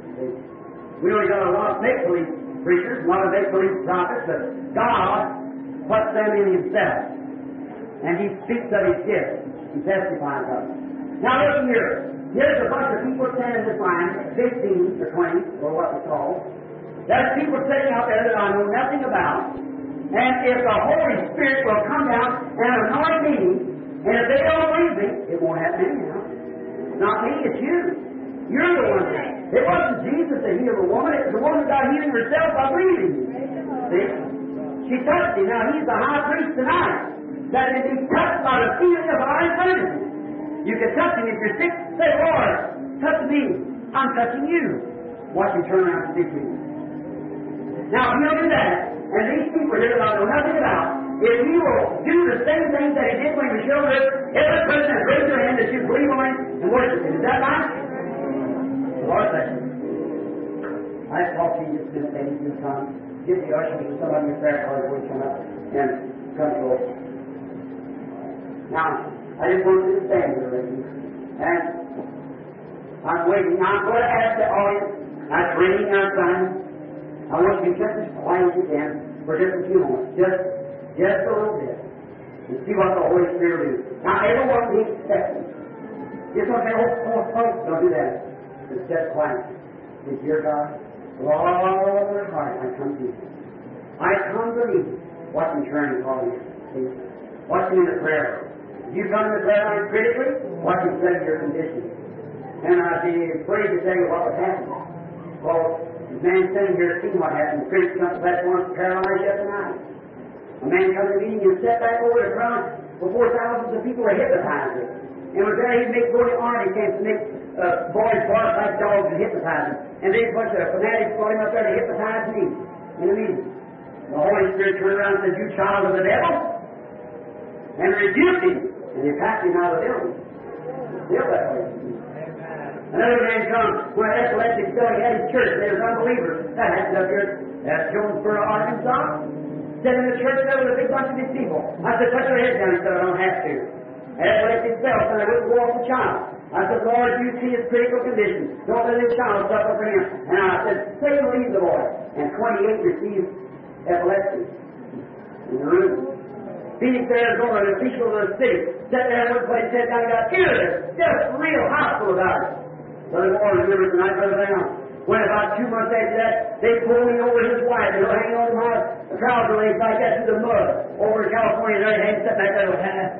We only got a lot of make-believe preachers, a lot of make-believe prophets, but God puts them in himself. And he speaks of his gifts. He testifies of them. Now listen here. Here's a bunch of people standing in this line, fifteen or twenty, or what we call. There's people sitting out there that I know nothing about. And if the Holy Spirit will come down and anoint me, and if they don't believe me, it won't happen anyhow. Not me, it's you. You're the one. It wasn't Jesus that healed the woman. It was the woman that got healing herself by believing. See? She touched him. Now he's the high priest tonight. That is, he's touched by the feeling of our infirmity. You can touch him if you're sick. Say, Lord, touch me. I'm touching you. Watch him turn around and speak to you. Now, if he'll do that, and these people here that I know nothing about, if he will do the same things that he did when he was showed us, every person that raised their hand that you believe on him and worship him. Is that right? Lord bless you. I talk to you just this day, this time. Get the ushers and somebody in your prayer card will come up and come close. Now, I just want you to stand here with me. And I'm waiting. Now, I'm going to ask the audience. I'm bringing our son. I want you to be just as quiet as you can for just a few moments. Just, just a little bit. And see what the Holy Spirit will do. Now, everyone be expecting. Just don't say, oh, oh, oh. Don't do that. Just get quiet. Say, dear God, with all of my heart, I come to you. I come to you. Watch him turn and call you. See? Watch him in the prayer. If you come to the prayer line critically, watch him study your condition. And I'd be afraid to tell you what was happening. Well, this man sitting here seeing what happened. The priest comes to the platform, paralyzed yet tonight. A man comes to the meeting and sat back over the front before thousands of people were hypnotized. And was there, he'd make forty army camps and make uh, boys bark like dogs and hypnotize them. And they bunch of fanatics brought him up there to hypnotize me in the meeting. The Holy Spirit turned around and said, you child of the devil, and rebuked him. And he packed him out of the building. Still that way. Another man comes, when an epileptic fellow had his church, there was unbelievers. That happened up here at Jonesboro, Arkansas. Sitting in the church there with a big bunch of these people. I said, put your head down. He said, I don't have to. An epileptic fellow said, I wouldn't go off the child. I said, Lord, you see his critical condition. Don't let his child suffer for him. And I said, Satan, leave the boy. And twenty-eight received epilepsy in the room. Phoenix, Arizona, an official of the city, sat there and one place said, I got here. Just real hostile about it. Brother Moore remembers tonight, Brother Brown. When about two months after that, they pulled me over his wife. They were hanging on my trouser legs like that through the mud. Over in California, there, and sat back there with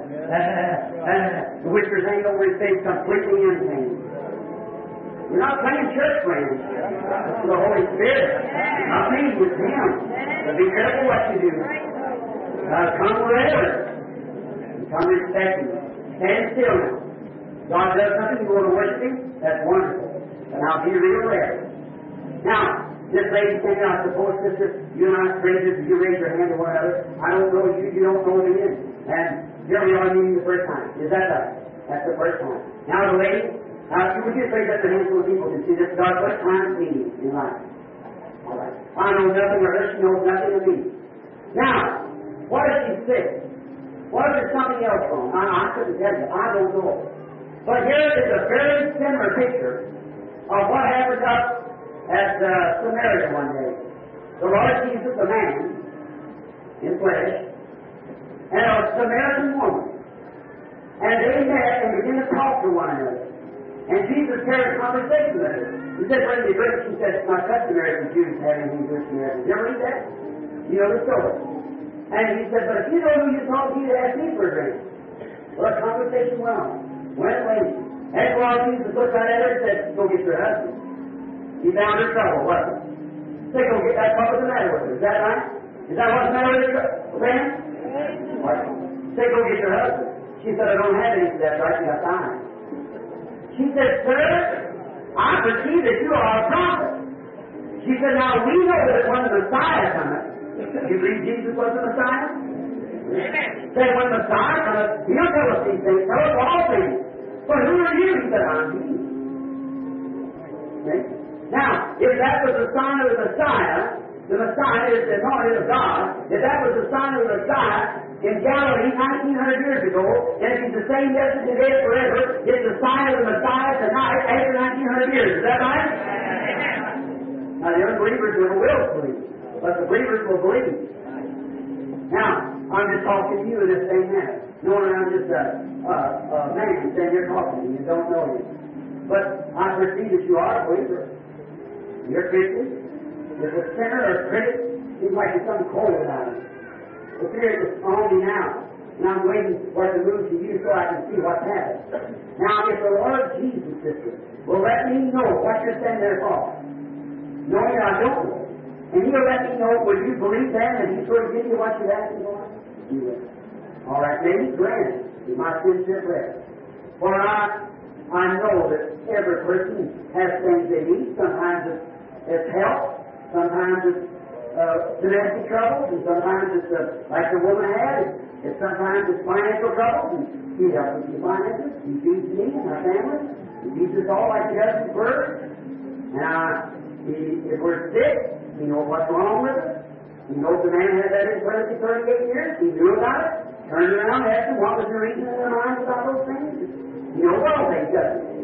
the whiskers hanging over his face, completely insane. We're not playing church, friends. It's the Holy Spirit. Not me, with Him. So be careful what you do. Uh, come wherever. Come respecting. Stand still now. God does something, you want to worship Him? That's wonderful. But now be real there. Now, this lady came out, suppose, sister, you and I strangers, if you raise your hand to one another, I don't know you, you don't know me. And here we are meeting the first time. Is that right? That's the first time. Now, the lady, uh, you would just raise up your hand so people can see this. God, what time meeting in life? All right. I know nothing of her, she knows nothing of me. Now, what if she's sick? What if there's something else wrong? I, I couldn't tell you. I don't know. But here is a very similar picture of what happened up at uh, Samaria one day. The Lord Jesus, a man in flesh, and a Samaritan woman. And they met and began to talk to one another. And Jesus carried a conversation with her. He said, bring me drink. She said, it's not customary for Jews to have anything good from there. You ever read that? You know the story. And he said, but if you know who you talk to, you'd ask me for a drink. Well, the conversation went on. Went away. After a while, Jesus looked right at her and said, go get your husband. He found her trouble, wasn't he? Say, go get that. What was the matter with her? Is that right? Is that what's the matter with her? Then? What? Say, go get your husband. She said, I don't have any. That's right. You got time. She said, sir, I perceive that you are a prophet. She said, now we know that when the Messiah cometh, you believe Jesus was the Messiah? Amen. Say, when the Messiah cometh, he'll tell us these things. Tell us all things. But who are you? He said, I'm he. Okay? Now, if that was the sign of the Messiah, the Messiah is the anointed of God, if that was the sign of the Messiah in Galilee nineteen hundred years ago, and if he's the same yesterday, today, forever, it's the sign of the Messiah tonight after nineteen hundred years. Is that right? Amen. Now, the unbelievers never will believe, but the believers will believe. Now, I'm just talking to you in this same manner. Knowing I'm just a, a, a man standing here talking to you, you don't know him. But I perceive that you are a believer. You're a Christian. If a sinner or a critic, seems like there's something cold about it. The Spirit is on me now, and I'm waiting for it to move to you so I can see what's happening. Now, if the Lord Jesus, sister, will let me know what you're standing there for, knowing I don't know, and He'll let me know, will you believe that, and He's going to give you what you're asking for? You will. All right, maybe grant it. My sincere prayer. For I, I know that every person has things they need. Sometimes it's, it's health, sometimes it's uh, domestic troubles, and sometimes it's uh, like the woman had. It's, it's sometimes it's financial troubles, and He helps us with finances. He feeds me and our family. He feeds us all like He does His birds. Now, he, if we're sick, He knows what's wrong with us. He knows the man had that infirmity thirty-eight years. He knew about it. Turned around and asked him what was the reason in their minds about those things. He knows all things, doesn't he?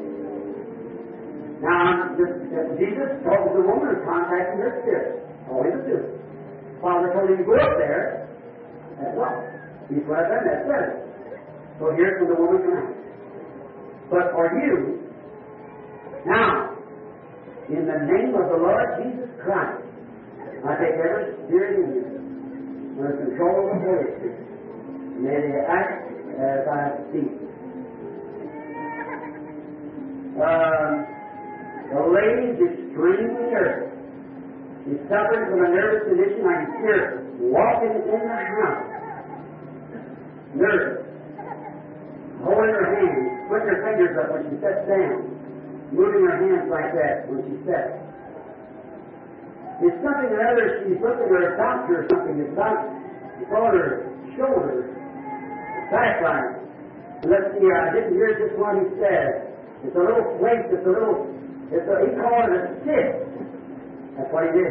Now, this, Jesus told the woman to contact her spirit. All he was doing. Father told him to go up there. That's what? He's right there, that's better. So here's where the woman comes out. But for you, now, in the name of the Lord Jesus Christ, I take every spirit in you under control of the Holy Spirit. May they act as I speak. Um, the lady's extremely nervous. She's suffering from a nervous condition. I can hear her walking in the house. Nervous. Holding her hands, putting her fingers up when she sits down. Moving her hands like that when she sits. It's something or other. She's looking at her doctor or something. It's like it's on her shoulder. Backline. Let's see, I didn't hear just what he said. It's a little place, it's a little, it's a, he called it a cyst. That's what he did.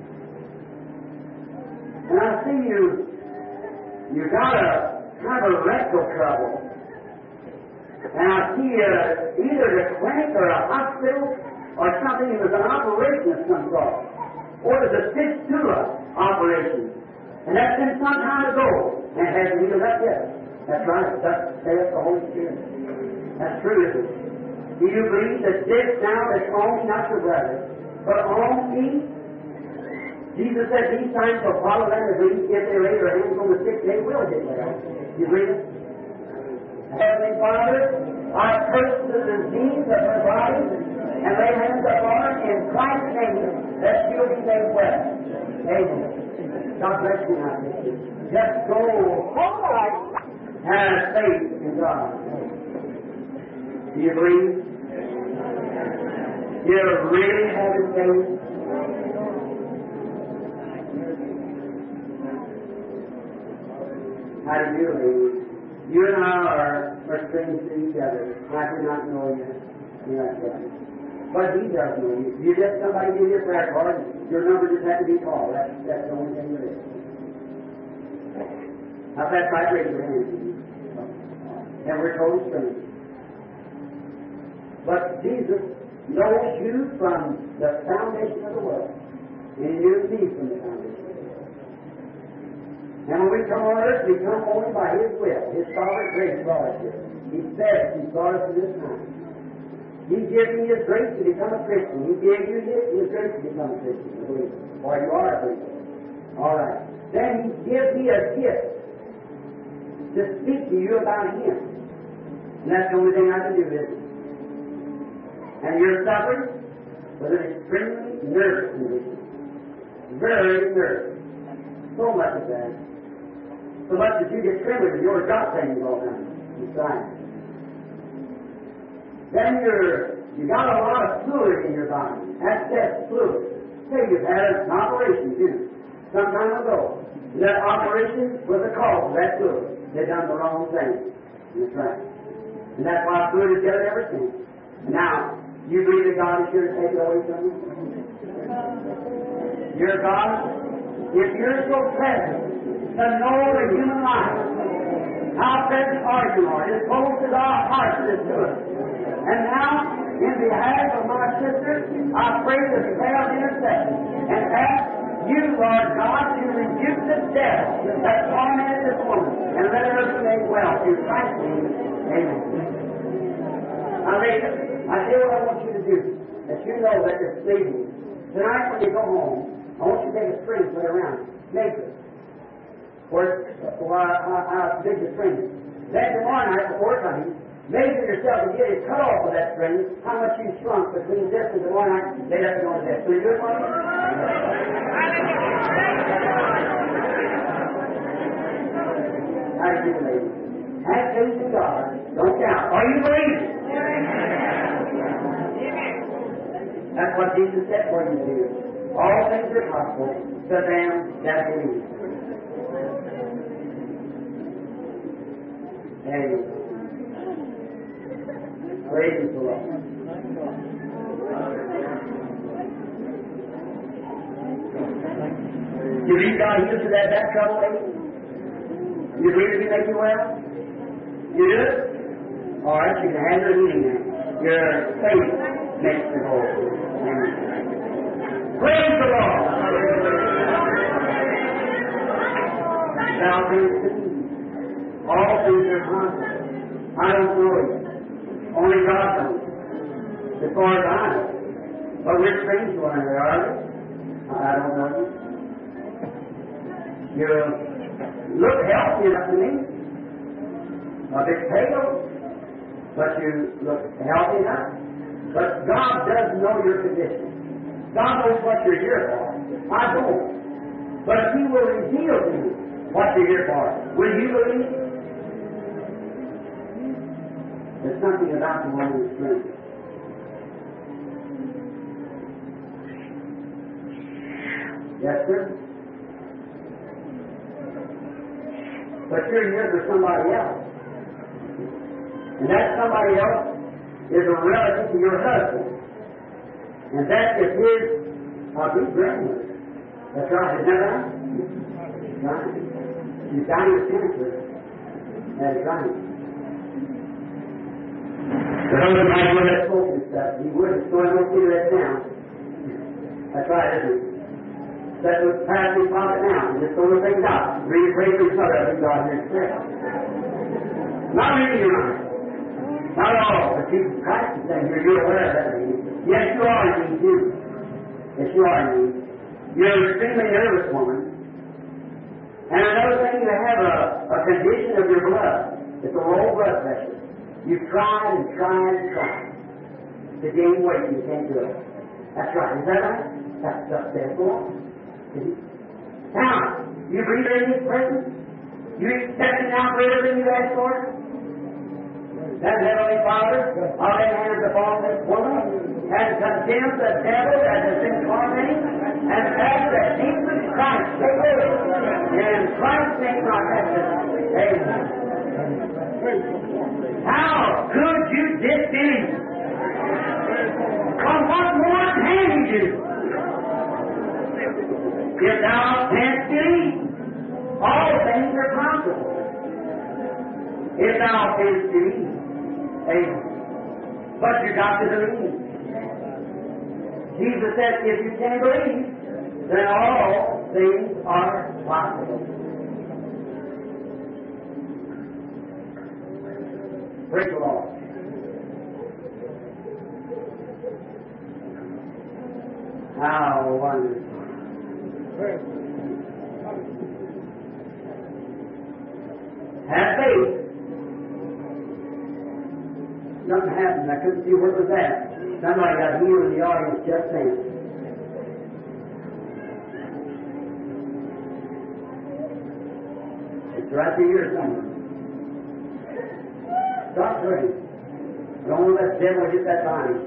And I see you, you got a kind of rectal trouble. And I see uh, either the clinic or a hospital or something. It was an operation of some sort. Or it was a fistula operation. And that's been some time ago. And it hasn't healed up yet. That's right. That's saith the Holy Spirit. That's true, isn't it? Do you believe that this now is on me, not your brother, but on me? Jesus said these signs will follow them that believe. If they lay their hands on the sick, they will get well. You believe it? Heavenly Father, I curse the disease of her body and lay hands upon her in Christ's name that she'll be made well. Amen. God bless you now. Just go hard and have faith in God. Do you believe? You really have faith? How do you believe? You and I are, are strangers to each other. I do not know you. You're not right. But He does know you. You just somebody give you a prayer card, your number just has to be called. That's, that's the only thing there is. Now, that's right, raise your hand. And we're total strangers. But Jesus knows you from the foundation of the world. And He knew me from the foundation of the world. And when we come on earth, we come only by His will, His sovereign grace brought us here. He said He brought us to this time. He gave me His grace to become a Christian. He gave you His, His grace to become a Christian, a believer. Or you are a believer. All right. Then He gives me a gift to speak to you about Him. And that's the only thing I can do, isn't it? And you're suffering with an extremely nervous condition. Very nervous. So much of that. So much that you get trembling and you're got things all the time. Besides. Then you're, you got a lot of fluid in your body. Excess fluid. Say you've had an operation, too, some time ago. And that operation was the cause of that fluid. They done the wrong thing. That's right. And that's why fluid is gathered ever since. Now, you believe that God is here to take it away from you? Your God, if you're so present to know the human life, how present are you, Lord? As close as our hearts is to us. And now, in behalf of my sister, I pray this prayer of intercession and ask you, Lord God, to rebuke the devil that tormented this woman and let her be made well. In Christ's name, amen. I, I tell you what I want that you know that it's leaving. Tonight when you go home, I want you to take a string, put it around it. Measure it. Or how big the string is. Then tomorrow night before coming, measure yourself and get it cut off of that string, how much you shrunk between this and tomorrow night, they have to go to bed. So you do it for me? How do you believe? Have faith in God. Don't doubt. Are you believing? That's what Jesus said for you to do. All things are possible to them that believe. Amen. Praise the Lord. You believe God heals you that back trouble, lady? You believe He make you well? You do it? All right, you can have your healing now. Your faith makes you whole. Amen. Praise the Lord. Salvation. All things are possible. I don't know it. Only God knows. As far as I know. But we're strange one another, are we? I don't know you. You look healthy enough to me. A bit pale. But you look healthy enough. But God does know your condition. God knows what you're here for. I don't. But if He will reveal to you what you're here for, will you believe? There's something about the woman's strength. Yes, sir? But you're here for somebody else. And that somebody else is a relative to your husband. And that is his uh, big grandmother. That's right, isn't that right? Right. She's dying of cancer. That's right. The husband might would have spoken stuff. He would have thrown no cigarettes down. That's right, isn't it? That was past his pocket now. And just throw the things out. Read pray for each other. I think God hears prayer. Not reading your mind. Not at all. But Jesus Christ is saying here, you're aware of that. Yes, you are indeed, too. Yes, you are indeed. You're an extremely nervous woman. And another thing, you have a, a condition of your blood. It's a low blood pressure. You've tried and tried and tried to gain weight and you can't do it. That's right. Is that right? That's just there for us. Now, you believe in His presence? You accept Him now for everything you ask for? That Heavenly Father, all that hands upon this woman, has condemned the devil that has been tormenting, and asked that Jesus Christ take over. In Christ's name, I ask it. Amen. How could you disbelieve? Come, what more can He do? If thou canst believe, all things are possible. If thou canst believe, amen. But you got to believe. Jesus said, if you can believe, then all things are possible. Praise the Lord. How wonderful. Have faith. Nothing happened. I couldn't see where it was at. Somebody got healed in the audience just then. It's right through here somewhere. Stop praying. Don't let the devil get that behind.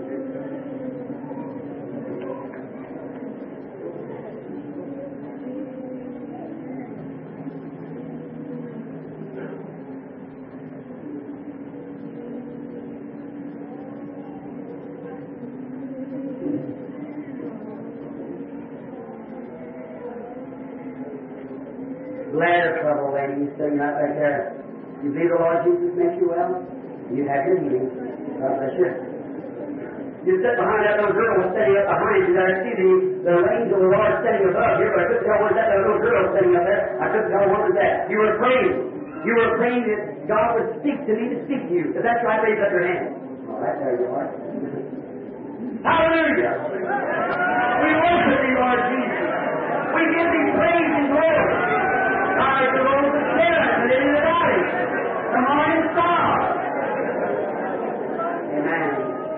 Bladder trouble, lady, you sitting right back there. You believe the Lord Jesus makes you well? You have your healing. God bless you. You sit behind that little girl was sitting up behind you. I see the, the angel of the Lord sitting above you, but I couldn't tell what that little girl sitting up there. I couldn't tell what was that. You were praying. You were praying that God would speak to me to speak to you. If that's right, raise up your hand. All right, there you are. Hallelujah! We worship Thee, Lord Jesus. We give Thee praise and glory. God is the Lord of Sharon, the lily of the valley, the morning star. Amen.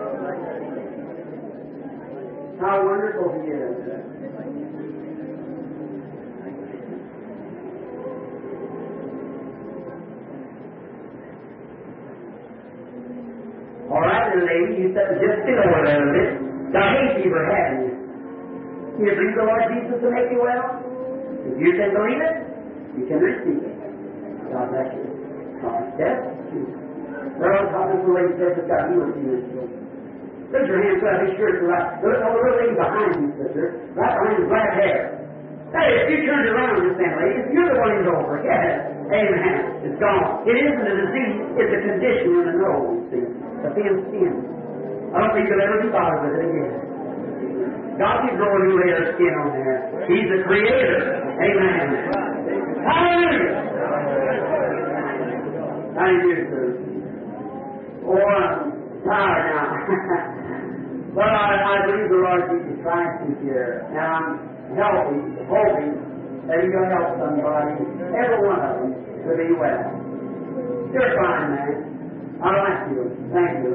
How wonderful He is. All right, little lady, you said just sit over there a little bit. The hay fever having you. You believe the Lord Jesus to make you well? If you can believe it, you can receive it. God bless you. God bless you. Well, how does the lady says that God heals you this way? Raise your hand so I be sure it's right. Look at the little lady behind you, sister. Right behind the black hair. Hey, if you turned around this thing, lady, you're the one who's over. Yes. Amen. It's gone. It isn't a disease, it's a condition in the nose, see. A thin skin. I don't think you'll ever be bothered with it again. God can grow a new layer of skin on there. He's the Creator. Amen. Hallelujah. How do you do, sir? Oh, I'm tired now. Well, I, I believe the Lord Jesus Christ is here. And I'm healthy, hoping that He's going to help somebody, every one of them, to be well. You're fine, man. I like you. Thank you.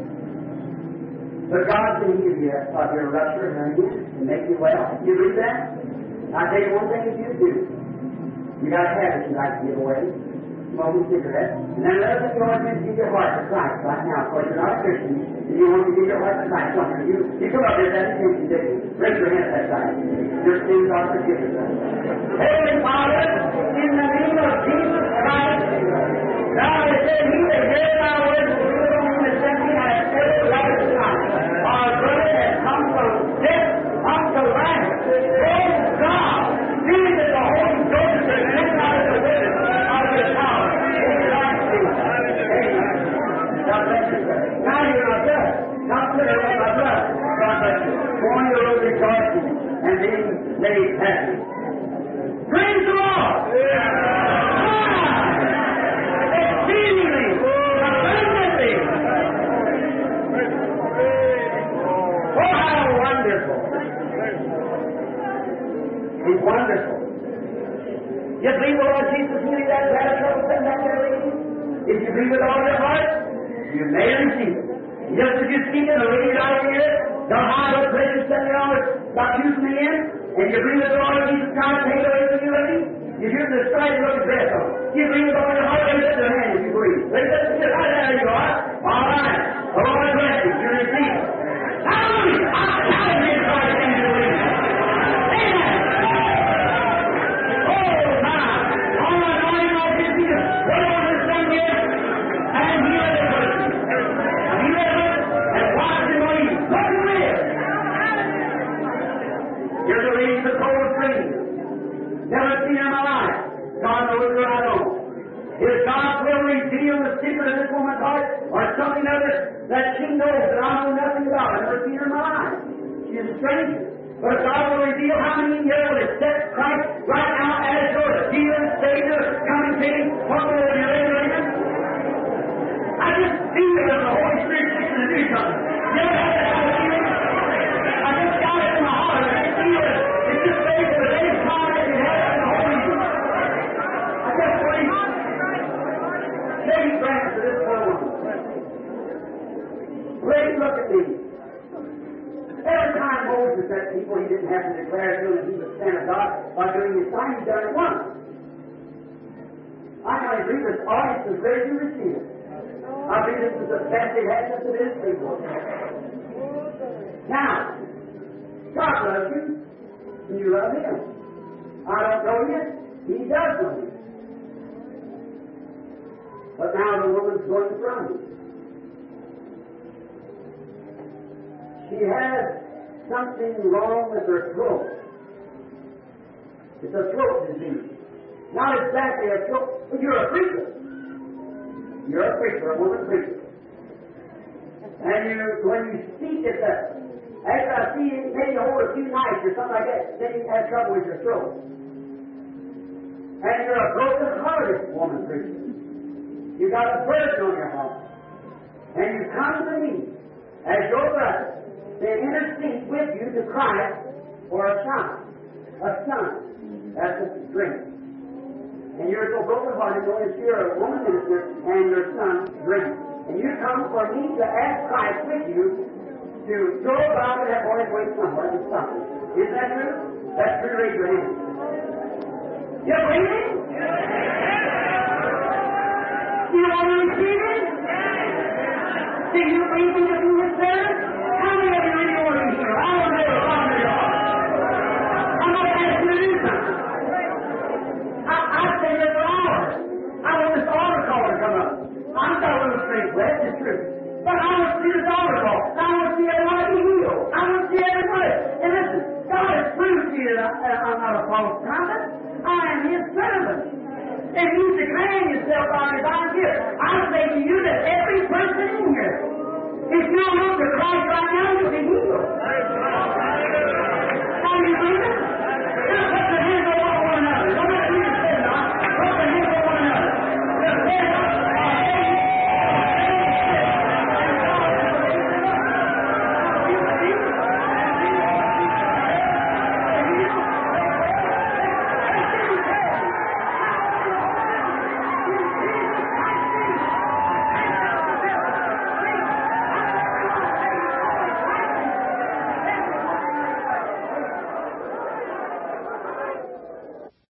But God can heal you of your rupture hernia and make you well. You believe that? I'll tell you one thing that you do. You got a habit you like to give away. Smoking cigarettes. And then another thing you want to give your heart to Christ right now. Of course, you're not a Christian. And you want to give your heart to Christ. Don't you? You come up here, that's attention, did you? Raise your hand at that time. Your sins are forgiven. Heavenly Father, in the name of Jesus Christ, God has said, He that hears my words and believeth on Him that sent me has everlasting life. Our brother has come from death unto life. Praise God! See that the Holy Ghost is living out of the witness of His power. God bless you, sir. Now you're my brother. Not clear with my brother. God bless you. Going to road rejoicing and being made happy. Praise the Lord! Exceedingly, abundantly. Oh, how wonderful! He's wonderful. You believe the Lord Jesus healing that bad trouble sitting back there, lady? If you believe with all your heart, you may receive it. Just as you speak it, the lady out here, the high blood pressure sitting there on about two men, and you believe with the Lord Jesus Christ, take it away from you, lady. You hear the straight look at dress on. You believe with all your heart, raise up your hand if you believe. Raise up your hand. Right there you are. All right. The Lord bless you. You receive it. Hallelujah. I'm telling you, Christ, things to believe. Amen. Oh, my. All my anointing, Lord Jesus, put on this thing here, and heal the person. Heal it, and watch and believe. Look at this. Here's a lady with a cold dream. Never seen her in my life. God knows her I don't. If God will reveal the secret of this woman's heart or something of it that she knows that I know nothing about, I've never seen her in my life. She is a stranger. But if God will reveal how many years will accept Christ right now as your healer, Savior, coming King, what will you later? I just feel it as the Holy Spirit fixing to do something. You ever had that kind of feeling? I just got it in my heart. I just feel it. It's just faith for the next time that you have it in the Holy Spirit. I just believe. Lady grant for this poor woman. Lady, look at me. Every time Moses met people, he didn't have to declare to them that he was the Son of God by doing his sign. He's done it once. I can agree this audience is ready to receive it. I think this is the best it has since it is people. Now, God loves you, and you love Him. I don't know you, He does love you. But now the woman's going from you. She has something wrong with her throat. It's a throat disease. Not exactly a throat, but you're a preacher. You're a preacher, a woman preacher. And you, when you speak, it's a, after I see you, maybe hold a few nights or something like that, then you have trouble with your throat. And you're a broken-hearted woman preacher. You got a burden on your heart. And you come to me as your brother. they intercede with you to Christ for a child, a son. That's a drink. And you're so broken-hearted knowing that you're a woman minister and your son drinks. And you come for me to ask Christ with you to go about that boy's way somewhere and stop it. Isn't that true? That's true. Raise your hand. You're breathing? Do you want to receive it? Do you believe in the human spirit? How many of you really want to be here? I don't know how many you are. I'm going to ask you to do something. I, I say this for hours. I want this altar call to come up. I'm not a little straight west, it's true. But I want to see this altar call. I want to see everybody be healed. I want to see everybody. And listen, God has proved to you that I, I'm not a false prophet. I am His servant. And you declaring yourself on His volunteer. I say to you that every person in here, if you look to Christ right now, you'll be healed.